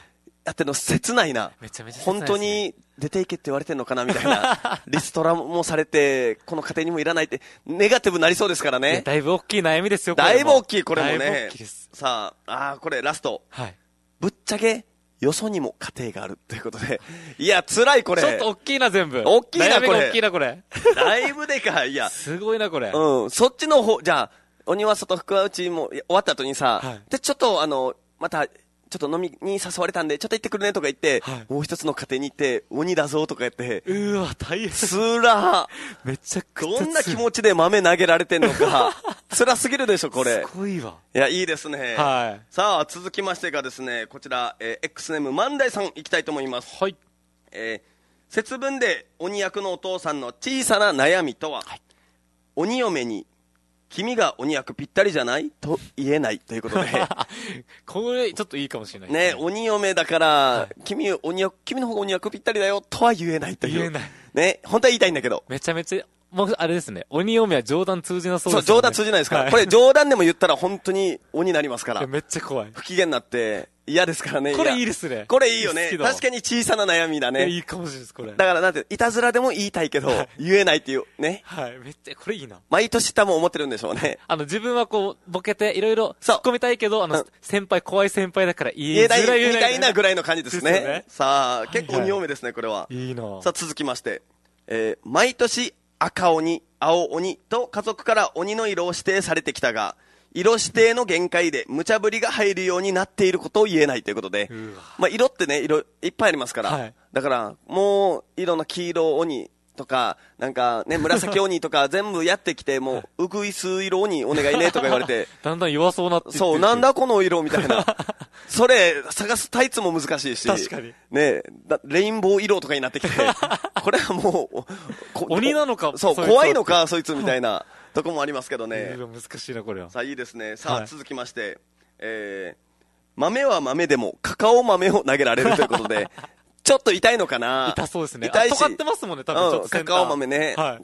やってるの切ないな。 めちゃめちゃ切ないですね。 本当に出ていけって言われてんのかなみたいな。リストラもされて、この家庭にもいらないって、ネガティブになりそうですからね。 だいぶ大きい悩みですよ、 だいぶ大きい、これもね。 だいぶ大きいです。 さあ、あー、これラスト。 はい。 ぶっちゃけ、よそにも家庭があるということで。いや、辛いこれ。 ちょっと大きいな、全部。 大きいな、これ。 大きいな、これ。 だいぶでかい。いや。 すごいな、これ。 うん。そっちの方、じゃあ、鬼は外、福は内も終わった後にさ、 はい、 で、ちょっとあの、また、ちょっと飲みに誘われたんで、ちょっと行ってくるねとか言って、はい、もう一つの家庭に行って、鬼だぞとか言って、 うーわ、大変。 つらめちゃくちゃ。 どんな気持ちで豆投げられてんのか。辛すぎるでしょ、これ。 すごいわ。 いや、いいですね。 はい。 さあ、続きましてがですね、こちら、えー、X ネーム万代さん行きたいと思います。 はい。 えー、節分で鬼役のお父さんの小さな悩みとは、はい、鬼嫁に、君が鬼役ぴったりじゃないと言えないということで。 これ、ちょっといいかもしれないですね。ね、鬼嫁だから、はい、君、鬼役、君の方が鬼役ぴったりだよとは言えないという。 言えない。 ね、本当は言いたいんだけど。 めちゃめちゃ、もう、あれですね。鬼嫁は冗談通じなそうですね。 そう、冗談通じないですから。はい、これ冗談でも言ったら本当に鬼になりますから。 めっちゃ怖い。 不機嫌になって嫌ですからね。 これいいですね。 これいいよね。確かに小さな悩みだね。 いいかもしれないです、これ。 だからなんて、いたずらでも言いたいけど、はい、言えないっていうね。 はい。めっちゃ、これいいな。 毎年多分思ってるんでしょうね。 あの、自分はこう、ボケていろいろ突っ込みたいけど、あの、うん、先輩、怖い先輩だから言えない。 言えないみたいなぐらいの感じですね。 ですね。 さあ、結構鬼嫁ですね、これは。 いいな。 さあ、続きまして。えー、毎年、赤鬼、青鬼と家族から鬼の色を指定されてきたが、色指定の限界で無茶ぶりが入るようになっていることを言えないということで、まあ色ってね、色いっぱいありますから、はい、だからもう色の黄色鬼とか、なんかね、紫鬼とか全部やってきて、もう、うぐいす色鬼お願いねとか言われて、 だんだん弱そうなってそう、なんだこの色みたいな。それ、探すタイツも難しいし、 確かに。 ね、レインボー色とかになってきて、これはもう、 鬼なのか、 そう、怖いのか、そいつみたいなとこもありますけどね。 難しいな、これは。 さあ、いいですね。さあ、はい、続きまして、えー、豆は豆でもカカオ豆を投げられるということで、ちょっと痛いのかな。 痛そうですね。 痛いし。 尖ってますもんね、多分ちょっと、 うん、カカオ豆ね。はい。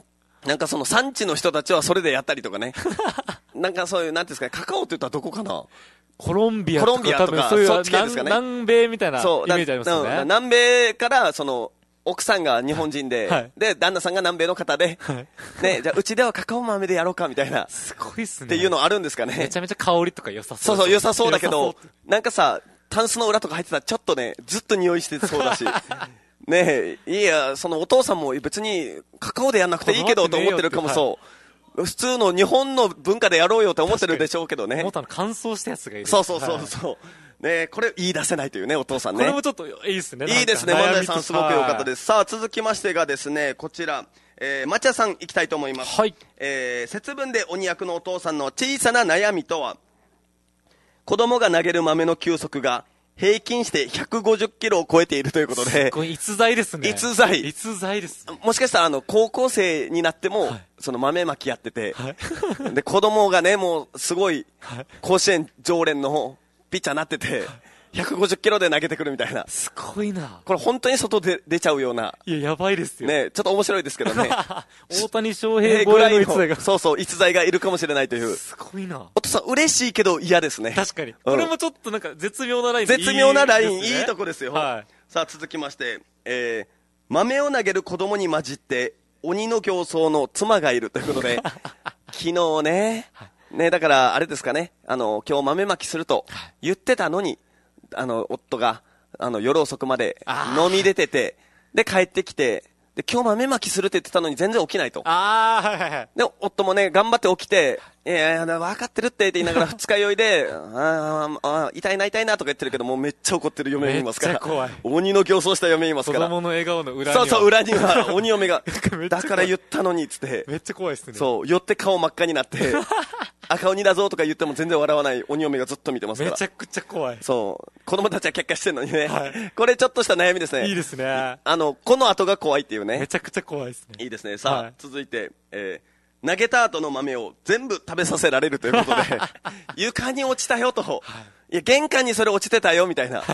なんかその産地の人たちはそれでやったりとかね。なんかそういう、なんていうんですかね、カカオって言ったらどこかな。 コロンビアとか。 コロンビアとか、 そういうそっち系ですかね。 南米みたいなイメージありますよね。 南米から、その、奥さんが日本人で、はい、で、旦那さんが南米の方で、はい、ね、じゃあうちではカカオ豆でやろうかみたいな。 すごいっすね。 っていうのあるんですかね。 めちゃめちゃ香りとか良さそう。 そうそう、良さそうだけど、なんかさ、タンスの裏とか入ってたらちょっとね、ずっと匂いしてそうだし。ねえ、いや、そのお父さんも別にカカオでやんなくていいけどと思ってるかもそう。普通の日本の文化でやろうよって思ってるでしょうけどね。 もっと乾燥したやつがいいです。 そうそうそうそう。はい、ねえ、これ言い出せないというね、お父さんね。 これもちょっといいですね。 いいですね、万代さんすごく良かったです。さあ、続きましてがですね、こちら、えー、抹茶さん行きたいと思います。 はい。 えー、節分で鬼役のお父さんの小さな悩みとは、子供が投げる豆の球速が、平均してひゃくごじゅっキロを超えているということで。 すごい逸材ですね。 逸材。 逸材です。 もしかしたら、あの、高校生になっても、はい、その豆まきやってて、はい、で、子供がね、もう、すごい、甲子園常連のピッチャーになってて、はい、ひゃくごじゅっキロで投げてくるみたいな。 すごいな。 これ本当に外で出ちゃうような。 いや、やばいですよ。 ね、ちょっと面白いですけどね。 大谷翔平ぐらいの逸材が。 そうそう、逸材がいるかもしれないという。 すごいな。 お父さん嬉しいけど嫌ですね。 確かに。これもちょっとなんか絶妙なライン。 絶妙なライン、いいとこですよ。 はい。 さあ、続きまして、えー、豆を投げる子供に混じって、鬼の形相の妻がいるということで、昨日ね、ね、だからあれですかね、あの、今日豆まきすると言ってたのに、あの、夫が、あの、夜遅くまで飲み出てて、で、帰ってきて、で、今日豆まきするって言ってたのに全然起きないと。 ああ、はいはいはい。 で、夫もね、頑張って起きて、いやいや、分かってるってって言いながら二日酔いで、ああ、痛いな痛いなとか言ってるけど、もうめっちゃ怒ってる嫁いますから。 めっちゃ怖い。 鬼の形相した嫁いますから。 子供の笑顔の裏には。 そうそう、裏には鬼嫁が。だから言ったのに、つって。 めっちゃ怖いっすね。 そう、寄って顔真っ赤になって、赤鬼だぞとか言っても全然笑わない鬼嫁がずっと見てますから。 めちゃくちゃ怖い。 そう。子供たちは結果してるのにね。 はい。 これちょっとした悩みですね。 いいですね。 あの、この後が怖いっていうね。 めちゃくちゃ怖いですね。 いいですね。さあ、はい、続いて、えー、投げた後の豆を全部食べさせられるということで、床に落ちたよと、はい、いや、玄関にそれ落ちてたよみたいな。はい、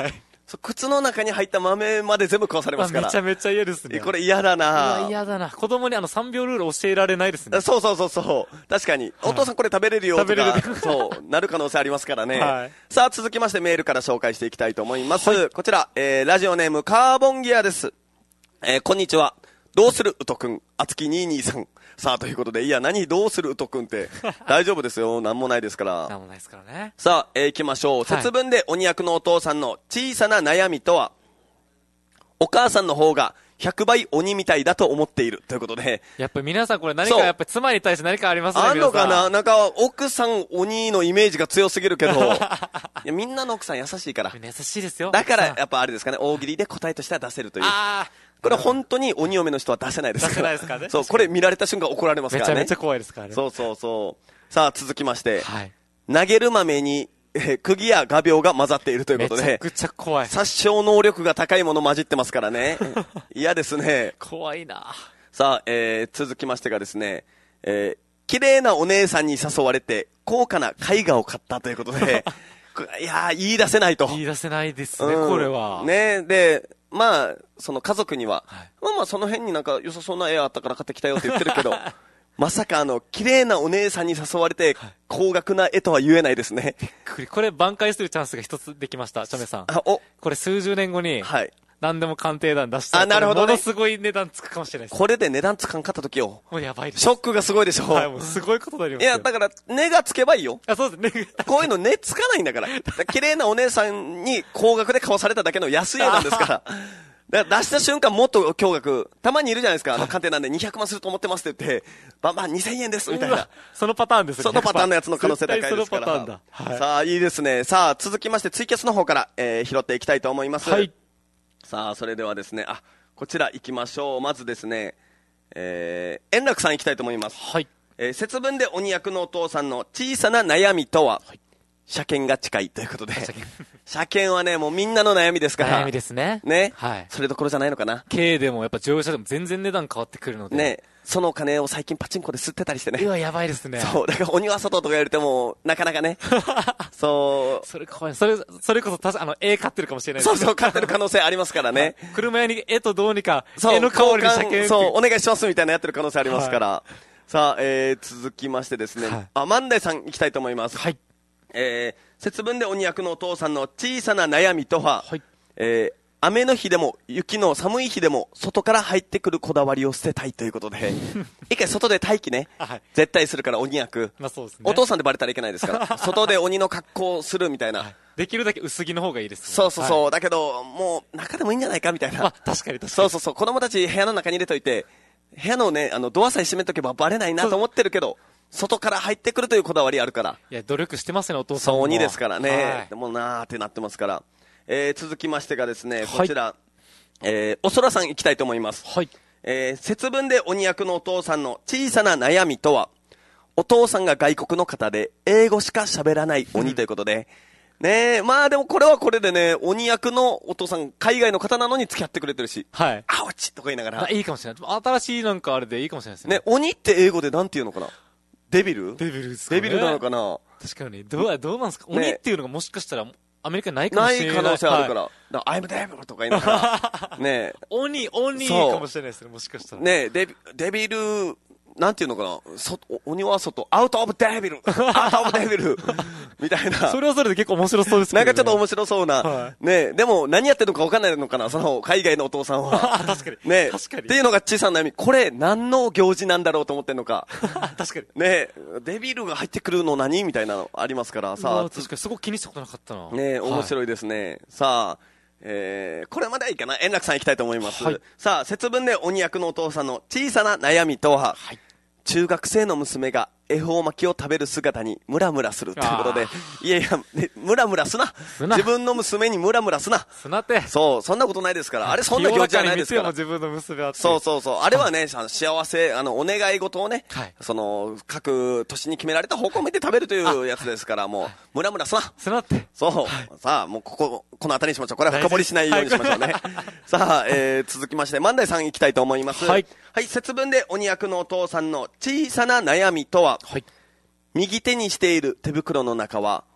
靴の中に入った豆まで全部食わされますから。 めちゃめちゃ嫌ですね。 これ嫌だな。 嫌だな。子供にあのさんびょうルール教えられないですね。 そうそうそうそう。確かに。お父さんこれ食べれるよとか、そう、なる可能性ありますからね。はい、さあ、続きましてメールから紹介していきたいと思います。はい、こちら、えー、ラジオネームカーボンギアです。えー、こんにちは。どうするうとくん、あつきにひゃくにじゅうさん。さあ、ということで、いや、何どうするうとくんって、大丈夫ですよ。なんもないですから。 なんもないですからね。 さあ、えー、行きましょう。節分で鬼役のお父さんの小さな悩みとは、お母さんの方がひゃくばい鬼みたいだと思っているということで。 やっぱり皆さんこれ何かやっぱり妻に対して何かありますね。 あんのかな、なんか奥さん鬼のイメージが強すぎるけど、いやみんなの奥さん優しいから。 優しいですよ。 だからやっぱあれですかね、大喜利で答えとしては出せるという。あー。これ本当に鬼嫁の人は出せないですから。 出せないですからね。 そう、これ見られた瞬間怒られますからね。 めちゃめちゃ怖いですからね。 そうそうそう。さあ続きまして、はい、投げる豆に、えー、釘や画鋲が混ざっているということで、 めちゃくちゃ怖い。 殺傷能力が高いもの混じってますからね。嫌ですね。 怖いな。 さあ、えー、続きましてがですね、えー、綺麗なお姉さんに誘われて高価な絵画を買ったということで、いやー、言い出せないと。 言い出せないですね、うん、これは。 ね、で、まあ、その家族には、はい、まあまあその辺になんか良さそうな絵あったから買ってきたよって言ってるけど、まさかあの、綺麗なお姉さんに誘われて、高額な絵とは言えないですね。 びっくり。これ挽回するチャンスが一つできました、チョメさん。 あ、おこれ数十年後に、はい。何でも鑑定団出したら、 あ、なるほど、ね。 ものすごい値段つくかもしれないです。 これで値段つかんかった時よ。 もうやばいです。 ショックがすごいでしょ。 はい、もうすごいことになりますよ。 いや、だから、値がつけばいいよ。 あ、そうですね。 こういうの値つかないんだから。から綺麗なお姉さんに高額で買わされただけの安い絵なんですから。だから出した瞬間もっと驚愕。たまにいるじゃないですか。あの、鑑定なんでにひゃくまんすると思ってますって言って、バンバンにせんえんですみたいな。 そのパターンですね。 そのパターンのやつの可能性高いですから。 そのパターンだ。 はい、さあ、いいですね。さあ、続きましてツイキャスの方から、えー、拾っていきたいと思います。はい。さあ、それではですね、あ、こちら行きましょう。まずですね、えー、円楽さん行きたいと思います。はい。えー、節分で鬼役のお父さんの小さな悩みとは、はい、車検が近いということで。車検はね、もうみんなの悩みですから。 悩みですね。 ね。はい。それどころじゃないのかな。 軽でもやっぱ乗用車でも全然値段変わってくるので。 ね。そのお金を最近パチンコで吸ってたりしてね。 うわ、やばいですね。 そう。だから鬼は外とか言われても、なかなかね。そう。 それ怖い。それ、それこそたし、あの、絵買ってるかもしれないです。 そうそう、買ってる可能性ありますからね。 車屋に絵とどうにか、絵の代わりに車検。 そう、お願いしますみたいなやってる可能性ありますから。はい、さあ、えー、続きましてですね。はい、あ、万代さん行きたいと思います。はい。えー、節分で鬼役のお父さんの小さな悩みとは、はい、えー、雨の日でも雪の寒い日でも外から入ってくるこだわりを捨てたいということで一回外で待機ね、はい、絶対するから鬼役、まあそうですね、お父さんでバレたらいけないですから外で鬼の格好をするみたいな、はい、 できるだけ薄着の方がいいです、ね、 そうそうそう、はい、だけどもう中でもいいんじゃないかみたいな、 まあ、確かに確かにそうそうそう、子供たち部屋の中に入れといて部屋のねあのドアさえ閉めとけばバレないなと思ってるけど外から入ってくるというこだわりあるから。 いや、努力してますね、お父さんも。 そう、鬼ですからね。はい、でもなーってなってますから。えー、続きましてがですね、こちら、はい、えー、おそらさん行きたいと思います。はい。えー、節分で鬼役のお父さんの小さな悩みとは、お父さんが外国の方で、英語しか喋らない鬼ということで、ねえ、まあでもこれはこれでね、鬼役のお父さん、海外の方なのに付き合ってくれてるし、はい。あおちとか言いながら。 いいかもしれない。新しいなんかあれでいいかもしれないですね。 ね、鬼って英語でなんて言うのかな？デビル？ デビルですかね。 デビルなのかな？ 確かに。どう、どうなんですか、ね、鬼っていうのがもしかしたらアメリカにないかもしれない。 ない可能性あるから。はい、だから I'm devil とか言いながら。ねえ。 鬼、鬼かもしれないですね、もしかしたら。 ねえ、デビ、デビル、なんていうのかな、そ、鬼は外、アウトオブデビルアウトオブデビルみたいな。 それはそれで結構面白そうですけどね。 なんかちょっと面白そうな。はい、ねでも何やってるのか分かんないのかな、その海外のお父さんは。 確かに。 ね確かに。 っていうのが小さな悩み。これ何の行事なんだろうと思ってんのか。 確かに。 ねデビルが入ってくるの何みたいなのありますから、さあ。 確かにすごく気にしたことなかったな。 ね面白いですね。はい、さあ。えー、これまではいいかな。円楽さん行きたいと思います。はい、さあ、節分で鬼役のお父さんの小さな悩みとは、はい、中学生の娘が恵方巻きを食べる姿にムラムラするということで、いやいや、ね、ムラムラすな。すな。自分の娘にムラムラすな。 すなって。 そう、そんなことないですから。あれそんな行事じゃないですから。 自分の娘は。 そうそうそう。あれはね、幸せ、あの、お願い事をね、はい、その、各年に決められた方向を見て食べるというやつですから、もう、ムラムラすな。 すなって。 そう。はい、さあ、もうここ、この辺りにしましょう。これは深掘りしないようにしましょうね。はい、さあ、えー、続きまして、万代さん行きたいと思います。はい。はい、節分で鬼役のお父さんの小さな悩みとは、はい、右手にしている手袋の中は、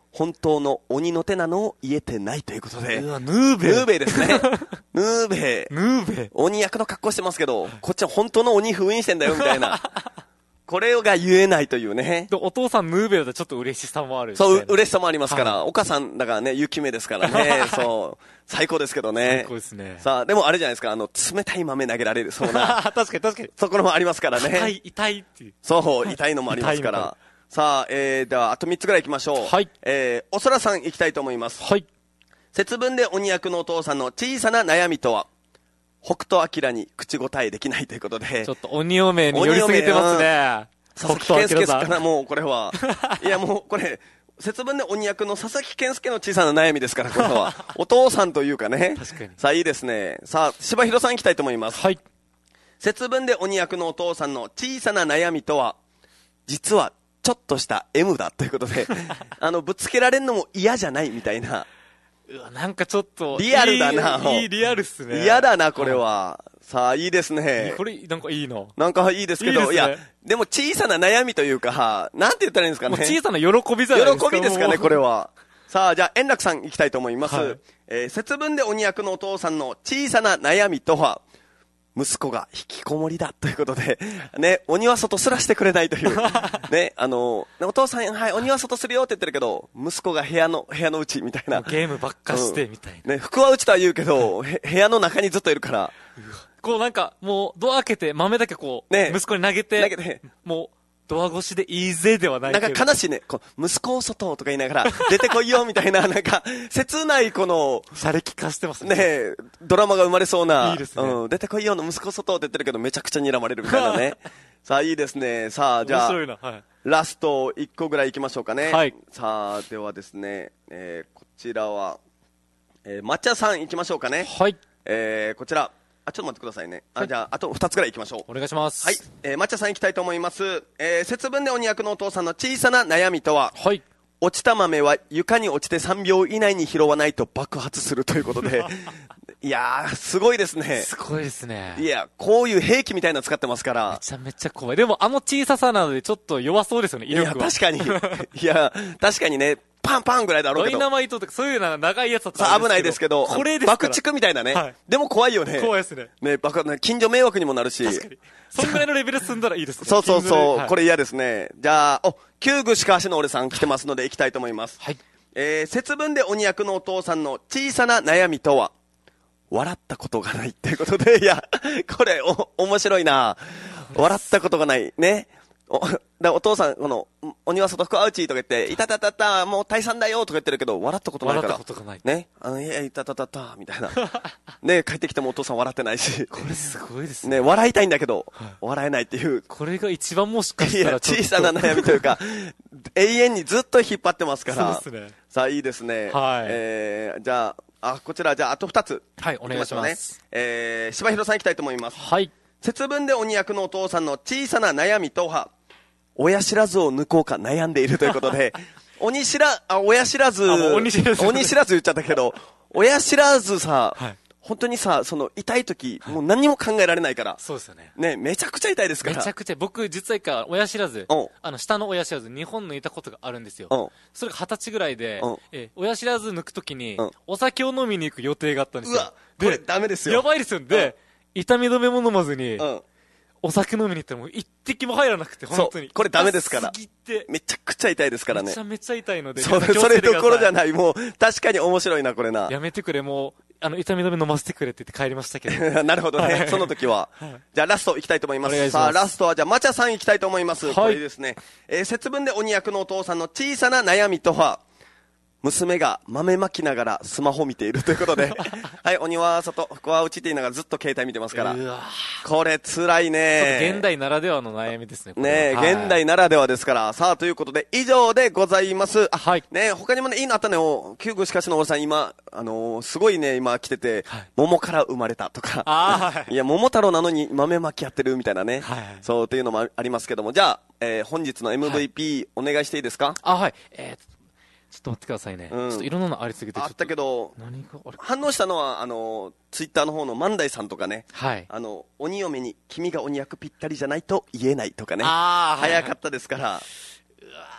本当の鬼の手なのを言えてないということで。 うわ、ヌーベイ。 ヌーベイですね。ヌーベイ。 ヌーベイ。 鬼役の格好してますけど、こっちは本当の鬼封印してんだよ、みたいな。これが言えないというね。 お父さんヌーベイだとちょっと嬉しさもある。 そう、嬉しさもありますから、はい、お母さんだからね、雪目ですからね。そう。最高ですけどね。 最高ですね。 さあ、でもあれじゃないですか、あの、冷たい豆投げられるそうな。 確かに確かに。 そこもありますからね。 痛い、痛いっていう。 そう、痛いのもありますから。さあ、えー、では、あとみっつぐらい行きましょう。 はい。 えー、おそらさん行きたいと思います。 はい。 節分で鬼役のお父さんの小さな悩みとは、北斗晶に口答えできないということで。 ちょっと鬼嫁に寄りすぎてますね。 佐々木健介さんからもうこれは。いやもうこれ、節分で鬼役の佐々木健介の小さな悩みですから、これは。お父さんというかね。 確かに。 さあいいですね。さあ、柴弘さん行きたいと思います。 はい。 節分で鬼役のお父さんの小さな悩みとは、実は、ちょっとした M だということで、あの、ぶつけられるのも嫌じゃないみたいな。 うわ、なんかちょっと。 リアルだな。 いい、いいリアルっすね。 嫌だな、これは。さあ、いいですね。 これ、なんかいいの。 なんかいいですけど、い, い, ね、いや、でも小さな悩みというか、なんて言ったらいいんですかね。 小さな喜びじゃないですか。 喜びですかね、これは。さあ、じゃあ、円楽さん行きたいと思います。はい、えー、節分で鬼役のお父さんの小さな悩みとは、息子が引きこもりだということで、ね、鬼は外すらしてくれないという、ね、あの、お父さん、はい、鬼は外するよって言ってるけど、息子が部屋の、部屋の内みたいな。 ゲームばっかして、みたいな、 うん。ね、服は内とは言うけど、部屋の中にずっといるから。 こうなんか、もう、ドア開けて、豆だけこう、ね、息子に投げて、 投げて、 もう、ドア越しでいいぜではないけど。 なんか悲しいね。こう息子を外とか言いながら、出てこいよみたいな、なんか、切ないこの、 車力化してますね。 ねドラマが生まれそうな。 いいですね。 うん、出てこいよの息子外って言ってるけど、めちゃくちゃ睨まれるみたいなね。さあ、いいですね。さあ、じゃあ、 面白いな。はい、 ラストいっこぐらい行きましょうかね。 はい。 さあ、ではですね、えー、こちらは、えー、抹茶さん行きましょうかね。 はい。 えー、こちら。あ、ちょっと待ってくださいね。あ、はい、じゃあ、あとふたつぐらい行きましょう。 お願いします。 はい。えー、抹茶さん行きたいと思います。えー、節分で鬼役のお父さんの小さな悩みとは、 はい。 落ちた豆は床に落ちてさんびょう以内に拾わないと爆発するということで、いやー、すごいですね。 すごいですね。 いや、こういう兵器みたいなの使ってますから。 めちゃめちゃ怖い。でも、あの小ささなのでちょっと弱そうですよね、威力は。 いや、確かに。いや、確かにね。パンパンぐらいだろうけど。 ダイナマイトとかそういうのは長いやつだったら危ないですけど、 これですから爆竹みたいなね、 はい。 でも怖いよね。 怖いですね。 ね、爆近所迷惑にもなるし。 確かに。そんぐらいのレベル進んだらいいですね。 そうそうそう、 はい、 これ嫌ですね。じゃあ、お、旧具しかしの俺さん来てますので行きたいと思います。 はい。 えー、節分で鬼役のお父さんの小さな悩みとは、笑ったことがないっていうことで、いや、これ、お、面白いな。笑ったことがない。ね。お、だお父さん、この、鬼は外福アウチーとか言って、いたたたた、もう退散だよとか言ってるけど、笑ったことないから。 笑ったことがない。 ね。あの、いや、いたたたた、みたいな。ね、帰ってきてもお父さん笑ってないし。 これすごいですね。 ね、笑いたいんだけど、はい、笑えないっていう。 これが一番もしかしたら小さな悩みというか、永遠にずっと引っ張ってますから。 そうですね。 さあ、いいですね。 はい。 えー、じゃあ、あ、こちら、じゃあ、あと二つ。 はい、お願いします。 ね、えー、柴弘さん行きたいと思います。 はい。 節分で鬼役のお父さんの小さな悩みとは、親知らずを抜こうか悩んでいるということで、鬼知ら、あ、親知らず、 鬼知らず、 鬼知らず言っちゃったけど、親知らずさ、 はい、 本当にさ、その痛い時、はい、もう何も考えられないから。 そうですよね。 ね、めちゃくちゃ痛いですから。 めちゃくちゃ、僕実は一回親知らず、あの、下の親知らず、日本抜いたことがあるんですよ。それが二十歳ぐらいで、え、親知らず抜くときに、お酒を飲みに行く予定があったんですよ。 うわ、これダメですよ。 やばいですよね。で、痛み止めも飲まずに、お酒飲みに行ったらもう一滴も入らなくて、本当に。 これダメですから。めちゃくちゃ痛いですからね。 めちゃめちゃ痛いので。 それ、それどころじゃない。もう、確かに面白いな、これな。 やめてくれ、もう、あの、痛み止め飲ませてくれって言って帰りましたけど。 なるほどね。その時は。じゃあ、ラスト行きたいと思います。さあ、ラストは、じゃあ、マチャさん行きたいと思います。これですね。えー、節分で鬼役のお父さんの小さな悩みとは、娘が豆まきながらスマホ見ているということで、はい、鬼は外、福は内って言いながらずっと携帯見てますから、これ辛いね。 現代ならではの悩みですね。 ねえ、はい、現代ならではですから、さあ、ということで、以上でございます。あ、はい。ねえ、他にもね、いいのあったねよ。旧具しかしのおじさん、今、あのー、すごいね、今来てて、はい、桃から生まれたとか、 あはい、 いや、桃太郎なのに豆まきやってるみたいなね、はい、そうっていうのもありますけども、じゃあ、えー、本日の エムブイピー、はい、お願いしていいですか？ あ、はい。えーちょっと待ってくださいね。うん、ちょっといろんなのありすぎて。 あったけど、 何があれ反応したのは、あの、ツイッターの方の万代さんとかね。 はい。 あの、鬼嫁に君が鬼役ぴったりじゃないと言えないとかね。 ああ、 早かったですから。うわ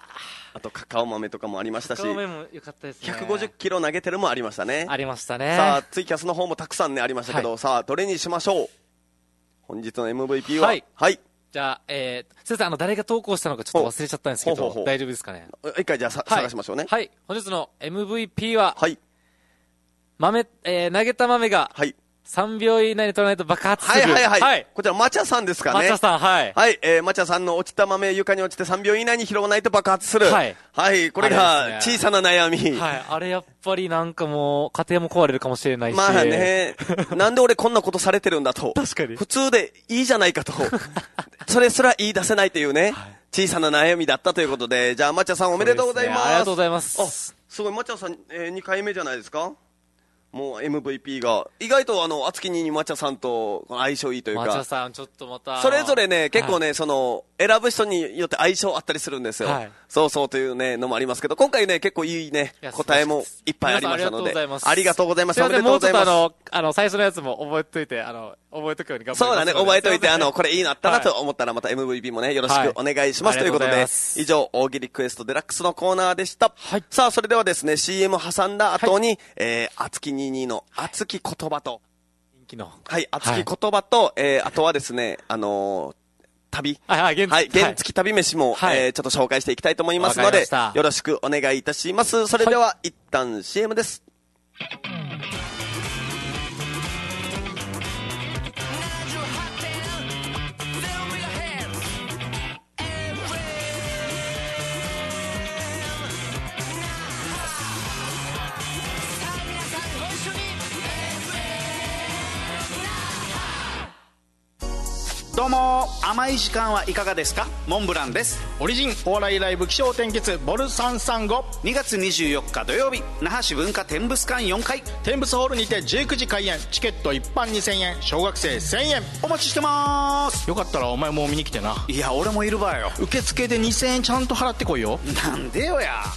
あとカカオ豆とかもありましたし、 カカオ豆も良かったですね。 ひゃくごじゅっキロ投げてるもありましたね。 ありましたね。 さあ、ツイキャスの方もたくさんね、ありましたけど、はい、さあ、どれにしましょう。本日の エムブイピー は、はい。はい。 じゃあ、えー、先生、あの、誰が投稿したのかちょっと忘れちゃったんですけど、ほうほうほう大丈夫ですかね。 一回じゃあ、はい、探しましょうね。 はい。本日の エムブイピー は、 はい。 豆、えー、投げた豆が、はい。さんびょう以内に取らないと爆発する。 はいはいはい。はい、こちら、マチャさんですかね。 マチャさん、はい。 はい、えー、マチャさんの落ちた豆、床に落ちてさんびょう以内に拾わないと爆発する。はい。はい、これが、小さな悩み。 はい。あれやっぱりなんかもう、家庭も壊れるかもしれないし。 まあね、なんで俺こんなことされてるんだと。 確かに。 普通でいいじゃないかと。それすら言い出せないというね、はい、小さな悩みだったということで、じゃあ、マチャさんおめでとうございます。すね、 ありがとうございます。 あ、すごい、マチャさん、えー、にかいめじゃないですか。もう エムブイピー が、意外とあの、あつきににマチャさんと相性いいというか。 マチャさん、ちょっとまた。 それぞれね、結構ね、はい、その、選ぶ人によって相性あったりするんですよ。はい、そうそうというね、のもありますけど、今回ね、結構いいね、答えもいっぱいありましたので。 ありがとうございます。 ありがとうございます。おめでとうございます。 もうちょっとあの、あの、最初のやつも覚えといて、あの、覚えとくように頑張ります。 そうだね、覚えといて、あの、これいいのあったなと思ったら、また エムブイピー もね、よろしくお願いします。はい、ということで、以上、大喜利クエストデラックスのコーナーでした。はい、さあ、それではですね、シーエム 挟んだ後に、はい、えー、あつきにじゅうにのあつき言葉と、 人気の。 はい、あつき言葉と、はい、えー、あとはですね、あのー、旅。 はい、はい、 原付、はい、原付旅飯も、はい、えー、ちょっと紹介していきたいと思いますので、よろしくお願いいたします。それでは、はい、一旦 シーエム です。 どうも甘い時間はいかがですか。モンブランです。 オリジンお笑いライブ起承転結ボルさんさんごにがつにじゅうよっか土曜日、那覇市文化天物館よんかい天物ホールにてじゅうくじ開演。チケット一般にせんえん、小学生せんえん。 お待ちしてます。 よかったらお前も見に来てな。 いや俺もいるわよ。 受付でにせんえんちゃんと払ってこいよ。 なんでよや。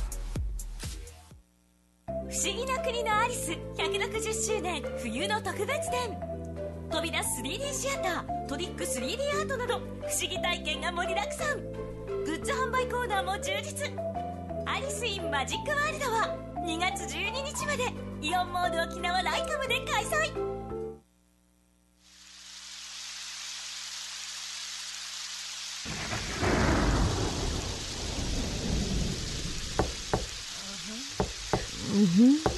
不思議な国のアリスひゃくろくじゅっしゅうねん冬の特別展。飛び出す スリーディー シアター、トリック スリーディー アートなど不思議体験が盛りだくさん。グッズ販売コーナーも充実。アリス・イン・マジック・ワールドはにがつじゅうににちまでイオンモール沖縄ライカムで開催。うん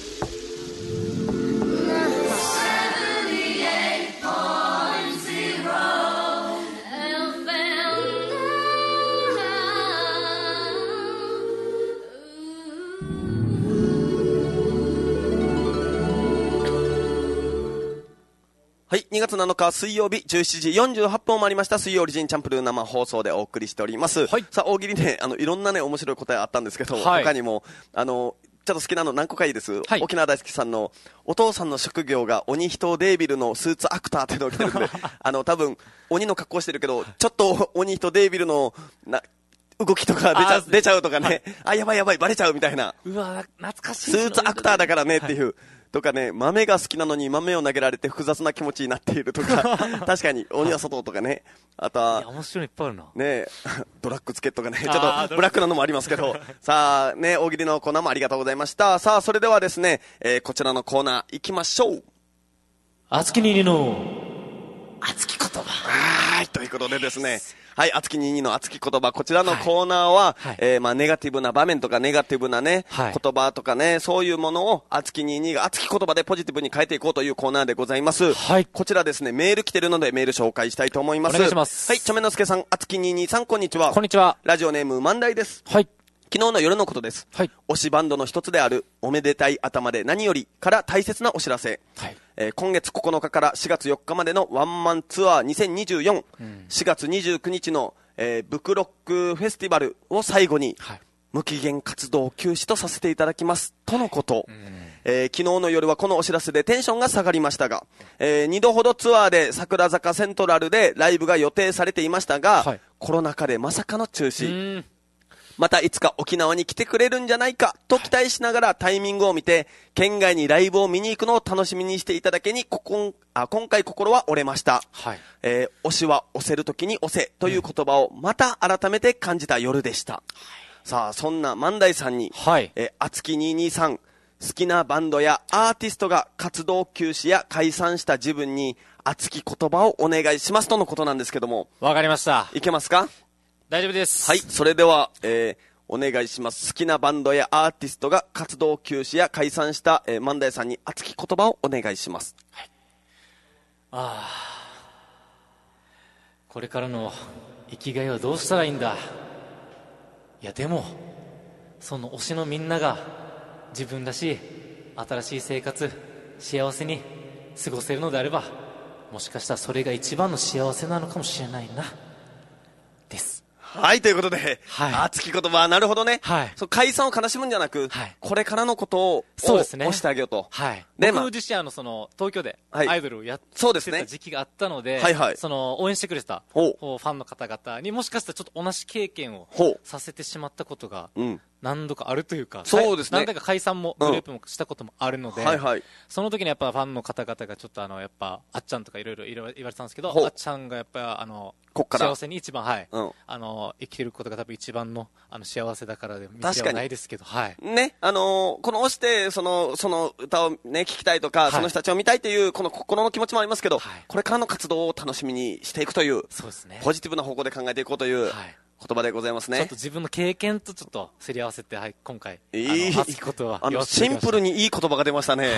はい、にがつなのか水曜日じゅうしちじよんじゅうはっぷんを回りました。水曜オリジンチャンプルー生放送でお送りしております。はい、さあ、大喜利ね、あの、いろんなね、面白い答えあったんですけど、はい、他にも、あの、ちょっと好きなの何個かいいです、はい、沖縄大好きさんのお父さんの職業が鬼人デービルのスーツアクターっていうのを着てるんであの多分鬼の格好してるけどちょっと鬼人デービルのな動きとか出ちゃう、出ちゃうとかね、はい、あやばいやばいバレちゃうみたいな、 うわ懐かしいスーツアクターだからねっていう、はい、とかね、豆が好きなのに豆を投げられて複雑な気持ちになっているとか確かに鬼は外とかね、あとは面白いいっぱいあるなね、ドラッグつけとかね、ちょっとブラックなのもありますけどさあね、大喜利のコーナーもありがとうございました。さあそれではですね、えー、こちらのコーナー行きましょう。 あつきにじゅうにのあつき言葉。 はい、ということでですね、はい、あつきにじゅうにのあつき言葉、こちらのコーナーは、はい、えー、まあ、ネガティブな場面とか、ネガティブなね、はい、言葉とかね、そういうものを、あつきにじゅうにがあつき言葉でポジティブに変えていこうというコーナーでございます。はい。こちらですね、メール来てるので、メール紹介したいと思います。 お願いします。 はい、ちょめのすけさん、あつきにじゅうにさん、こんにちは。 こんにちは。 ラジオネーム、万代です。 はい。 昨日の夜のことです。はい。推しバンドの一つである、おめでたい頭で何よりから大切なお知らせ。はい。えー、今月ここのかからしがつよっかまでのワンマンツアーにせんにじゅうよん、うん、しがつにじゅうくにちの、えー、ブクロックフェスティバルを最後に、はい、無期限活動休止とさせていただきますとのこと、うん、えー、昨日の夜はこのお知らせでテンションが下がりましたが、えー、にどほどツアーで桜坂セントラルでライブが予定されていましたが、はい、コロナ禍でまさかの中止。またいつか沖縄に来てくれるんじゃないかと期待しながらタイミングを見て県外にライブを見に行くのを楽しみにしていただけにここあ今回心は折れました、はい、えー、推しは押せるときに押せという言葉をまた改めて感じた夜でした。 さあそんな万代さんに、 はい、 えー、あつきにひゃくにじゅうさん好きなバンドやアーティストが活動休止や解散した自分に熱き言葉をお願いしますとのことなんですけども。 わかりました。 いけますか？ 大丈夫です。 はい、それでは、えー、お願いします。好きなバンドやアーティストが活動休止や解散した、えー、万代さんに熱き言葉をお願いします。はい、 ああ、これからの生きがいはどうしたらいいんだ。いやでもその推しのみんなが自分らしい新しい生活、幸せに過ごせるのであれば、もしかしたらそれが一番の幸せなのかもしれないなです。 はい、ということで、はい、熱き言葉、なるほどね。 はい。 そう、解散を悲しむんじゃなく、はい、これからのことを、 そうですね。 押してあげようと。 はい。で、僕自身、あの、その、東京で、アイドルをやってた時期があったので、はいはい、その、応援してくれた、ファンの方々にもしかしたらちょっと同じ経験をさせてしまったことが、何度かあるというか、 そうですね。 何回か解散も、グループもしたこともあるので、 うん、はいはい。 その時にやっぱファンの方々がちょっとあの、やっぱ、あっちゃんとかいろいろ言われてたんですけど、あっちゃんがやっぱ、あの、 こっから幸せに一番、はい、うん、あの生きてることが多分一番のあの幸せだからで道はないですけど、はい、 ね、あのー、この押してそのその歌をね聞きたいとか、はい、その人たちを見たいというこの心の気持ちもありますけど、はい、これからの活動を楽しみにしていくという、 そうですね、 ポジティブな方向で考えていこうという、はい、言葉でございますね。 ちょっと自分の経験とちょっとすり合わせて、はい、今回いい熱いことはあのシンプルにいい言葉が出ましたね。はい、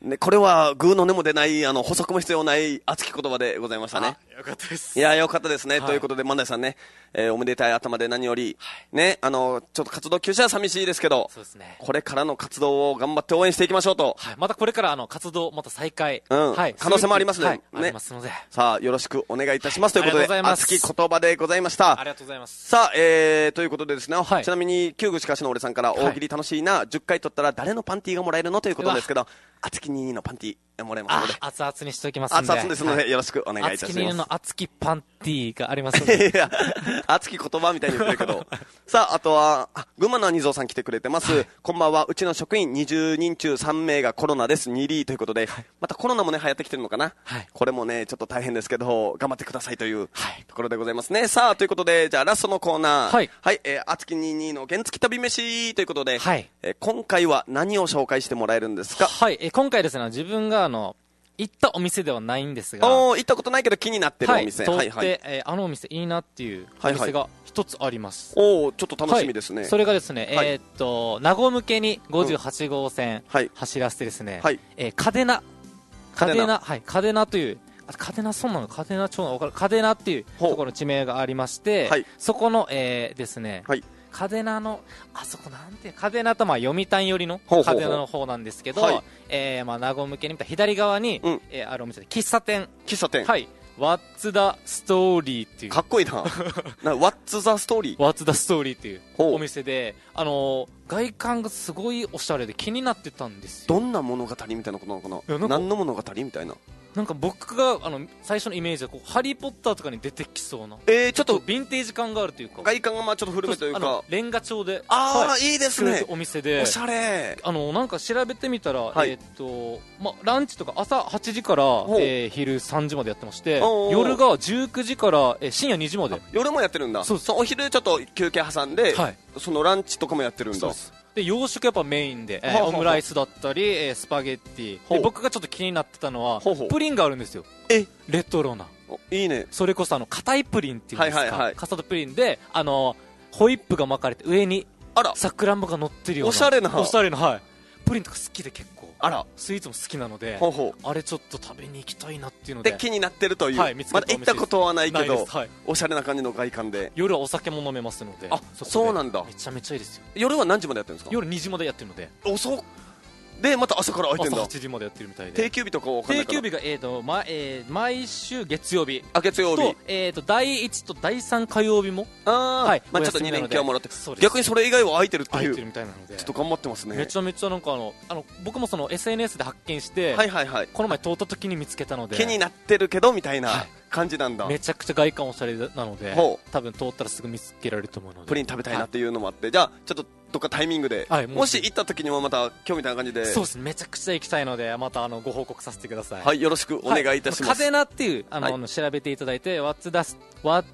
ね、これはグーの根も出ない、あの補足も必要ない熱き言葉でございましたね。 よかったです。 いや、よかったですね。はい、ということで万代さんね、えー、おめでたい頭で何より、はい、ね、あのちょっと活動休止は寂しいですけど、 そうですね、 これからの活動を頑張って応援していきましょうと。 はい、またこれからあの活動また再開、 うん、はい、可能性もありますね。はい、ね、 ありますので、 さあよろしくお願いいたします、はい、ということで熱き言葉でございました。 ありがとうございます。 さあ、えー、ということでですね、はい、ちなみに旧具しかしの俺さんから大喜利楽しいな、はい、じゅっかい取ったら誰のパンティーがもらえるのということですけど、熱きにじゅうにのパンティーもらえますので、 熱々にしておきますので、 熱々ですので、はい、よろしくお願いいたします。 熱きにじゅうにの熱きパンティーがありますので、 いや、熱き言葉みたいに言ってるけどさあ、あとはあ群馬の兄蔵さん来てくれてます、はい、こんばんは。うちの職員にじゅうにん中さんめいがコロナです。にリーということで、はい、またコロナもね流行ってきてるのかな、はい、これもねちょっと大変ですけど頑張ってくださいというところでございますね。さあ、ということでじゃあラストのコーナー、はい、はい、えー、熱きにじゅうにの原付旅飯ということで、はい、えー、今回は何を紹介してもらえるんですか？ はい、えー、今回ですね、自分があの行ったお店ではないんですが、 おー、行ったことないけど気になってるお店、 はい、通って、はいはい、えー、あのお店いいなっていうお店が一つあります。 はいはい、おー、ちょっと楽しみですね。 はい、それがですね、はい、えー、っと名護向けにごじゅうはちごうせん走らせてですね、はい、えー、嘉手納嘉手納、はい、嘉手納という、嘉手納村なの嘉手納町なのか、嘉手納っていうところの地名がありまして、はい、そこの、えー、ですね、はい、嘉手納のあそこなんて嘉手納とまあ読谷寄りの嘉手納の方なんですけど、はい、えー、まあ名護向けに見た左側に、うん、えー、あるお店で喫茶店喫茶店、 はい、What's the Story っていう、 かっこいいなな What's the Story What's the Story っていうお店で、あのー、外観がすごいおしゃれで気になってたんですよ。 どんな物語みたいなことなのかな、なんか何の物語みたいな、 なんか僕があの最初のイメージはこうハリーポッターとかに出てきそうな、 えー、ちょっとヴィンテージ感があるというか、 外観がまあちょっと古めというか、 レンガ調で、 ああ、はい、いいですね、 お店でおしゃれ、 あのなんか調べてみたら、はい、えー、っとまあランチとか朝はちじから、えー、昼さんじまでやってまして、夜がじゅうくじから、えー、深夜にじまで、 夜もやってるんだ。そうそう、お昼ちょっと休憩挟んで、はい、そのランチとかもやってるんだ。そうです。 で洋食やっぱメインで、えー、オムライスだったり、えー、スパゲッティで、僕がちょっと気になってたのはほうほうプリンがあるんですよ。えレトロな、 いいね。 それこそあの硬いプリンっていうんですか、はいはいはい、カスタードプリンであのホイップが巻かれて上にさくらんぼが乗ってるようなおしゃれなおしゃれな、はい、プリンとか好きで結構、 あらスイーツも好きなので、 ほうほう、 あれちょっと食べに行きたいなっていうので、 で気になってるという、はい、まだ行ったことはないけど、はい、おしゃれな感じの外観で、 夜はお酒も飲めますので、 あ、そうなんだ、 めちゃめちゃいいですよ。 夜は何時までやってるんですか？ 夜にじまでやってるので、 遅っでまた朝から開いてるんだ。 朝はちじまでやってるみたいで、 定休日とかわかんないから、 定休日が、えーとまえー、毎週月曜日、 あ、月曜日と、えーとだいいちとだいさん火曜日も、 あ、はい、まあ、ちょっとに連休はもらって、逆にそれ以外は空いてるっていう、 空いてるみたいなので、 ちょっと頑張ってますね。 めちゃめちゃなんかあのあの僕もその エスエヌエス で発見して、はいはいはい、この前通った時に見つけたので、 気になってるけどみたいな感じなんだ。 めちゃくちゃ外観おしゃれなので、多分通ったらすぐ見つけられると思うので、 プリン食べたいなっていうのもあって、はい、じゃあちょっとどっかタイミングで、はい、もし行った時にもまた今日みたいな感じで、 そうですね、めちゃくちゃ行きたいので、またあのご報告させてください。 はい、よろしくお願いいたします。 嘉手納っていうあの、はい、調べていただいて、What's the What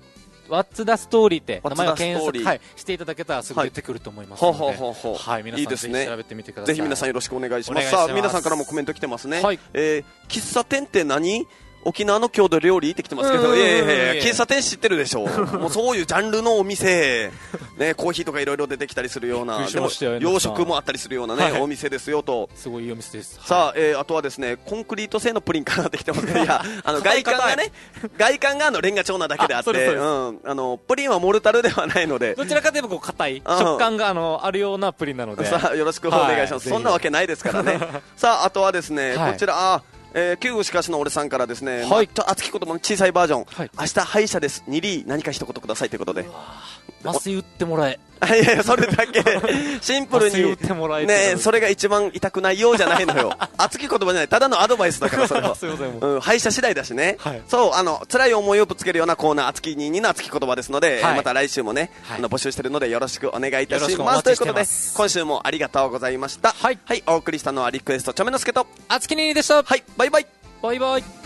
What's the Story って名前を検索、はい、していただけたらすぐ出てくると思いますので、はい、ほうほうほうほう、はい、皆さんぜひ調べてみてください。 ぜひ皆さんよろしくお願いします。さあ皆さんからもコメント来てますね、はい。えー、喫茶店って何？沖縄の郷土料理って来てますけど、いやいやいや、喫茶店知ってるでしょもうそういうジャンルのお店、ね、コーヒーとかいろいろ出てきたりするような、でも洋食もあったりするようなね、はい、お店ですよと。 すごいいいお店です。 さあ、えー、あとはですね、コンクリート製のプリンかなってきてますけど、いや、あの外観がね、外観があのレンガ調なだけであって、うん、あのプリンはモルタルではないので、 どちらかといえばこう硬い食感があのあるようなプリンなので、 さあよろしくお願いします。はい、そんなわけないですからね。さああとはですね、はい、こちらあ。えー、旧具しかしの俺さんからですね、はい、まあ、熱き言葉の小さいバージョン、はい、明日歯医者ですにリー何か一言くださいということで、 麻酔打ってもらえいやいやそれだけシンプルに打ってもらえね、それが一番痛くないようじゃないのよ熱き言葉じゃない、ただのアドバイスだからそれはすいません、うん、歯医者次第だしね、はい、そうあの辛い思いをぶつけるようなコーナー、熱きににの熱き言葉ですので、はい、また来週もね、はい、あの募集してるのでよろしくお願いいたしますということで、今週もありがとうございました。はい、はい、お送りしたのはリクエストチョメノスケと熱きににでした。 はい、バイバイバイバイ。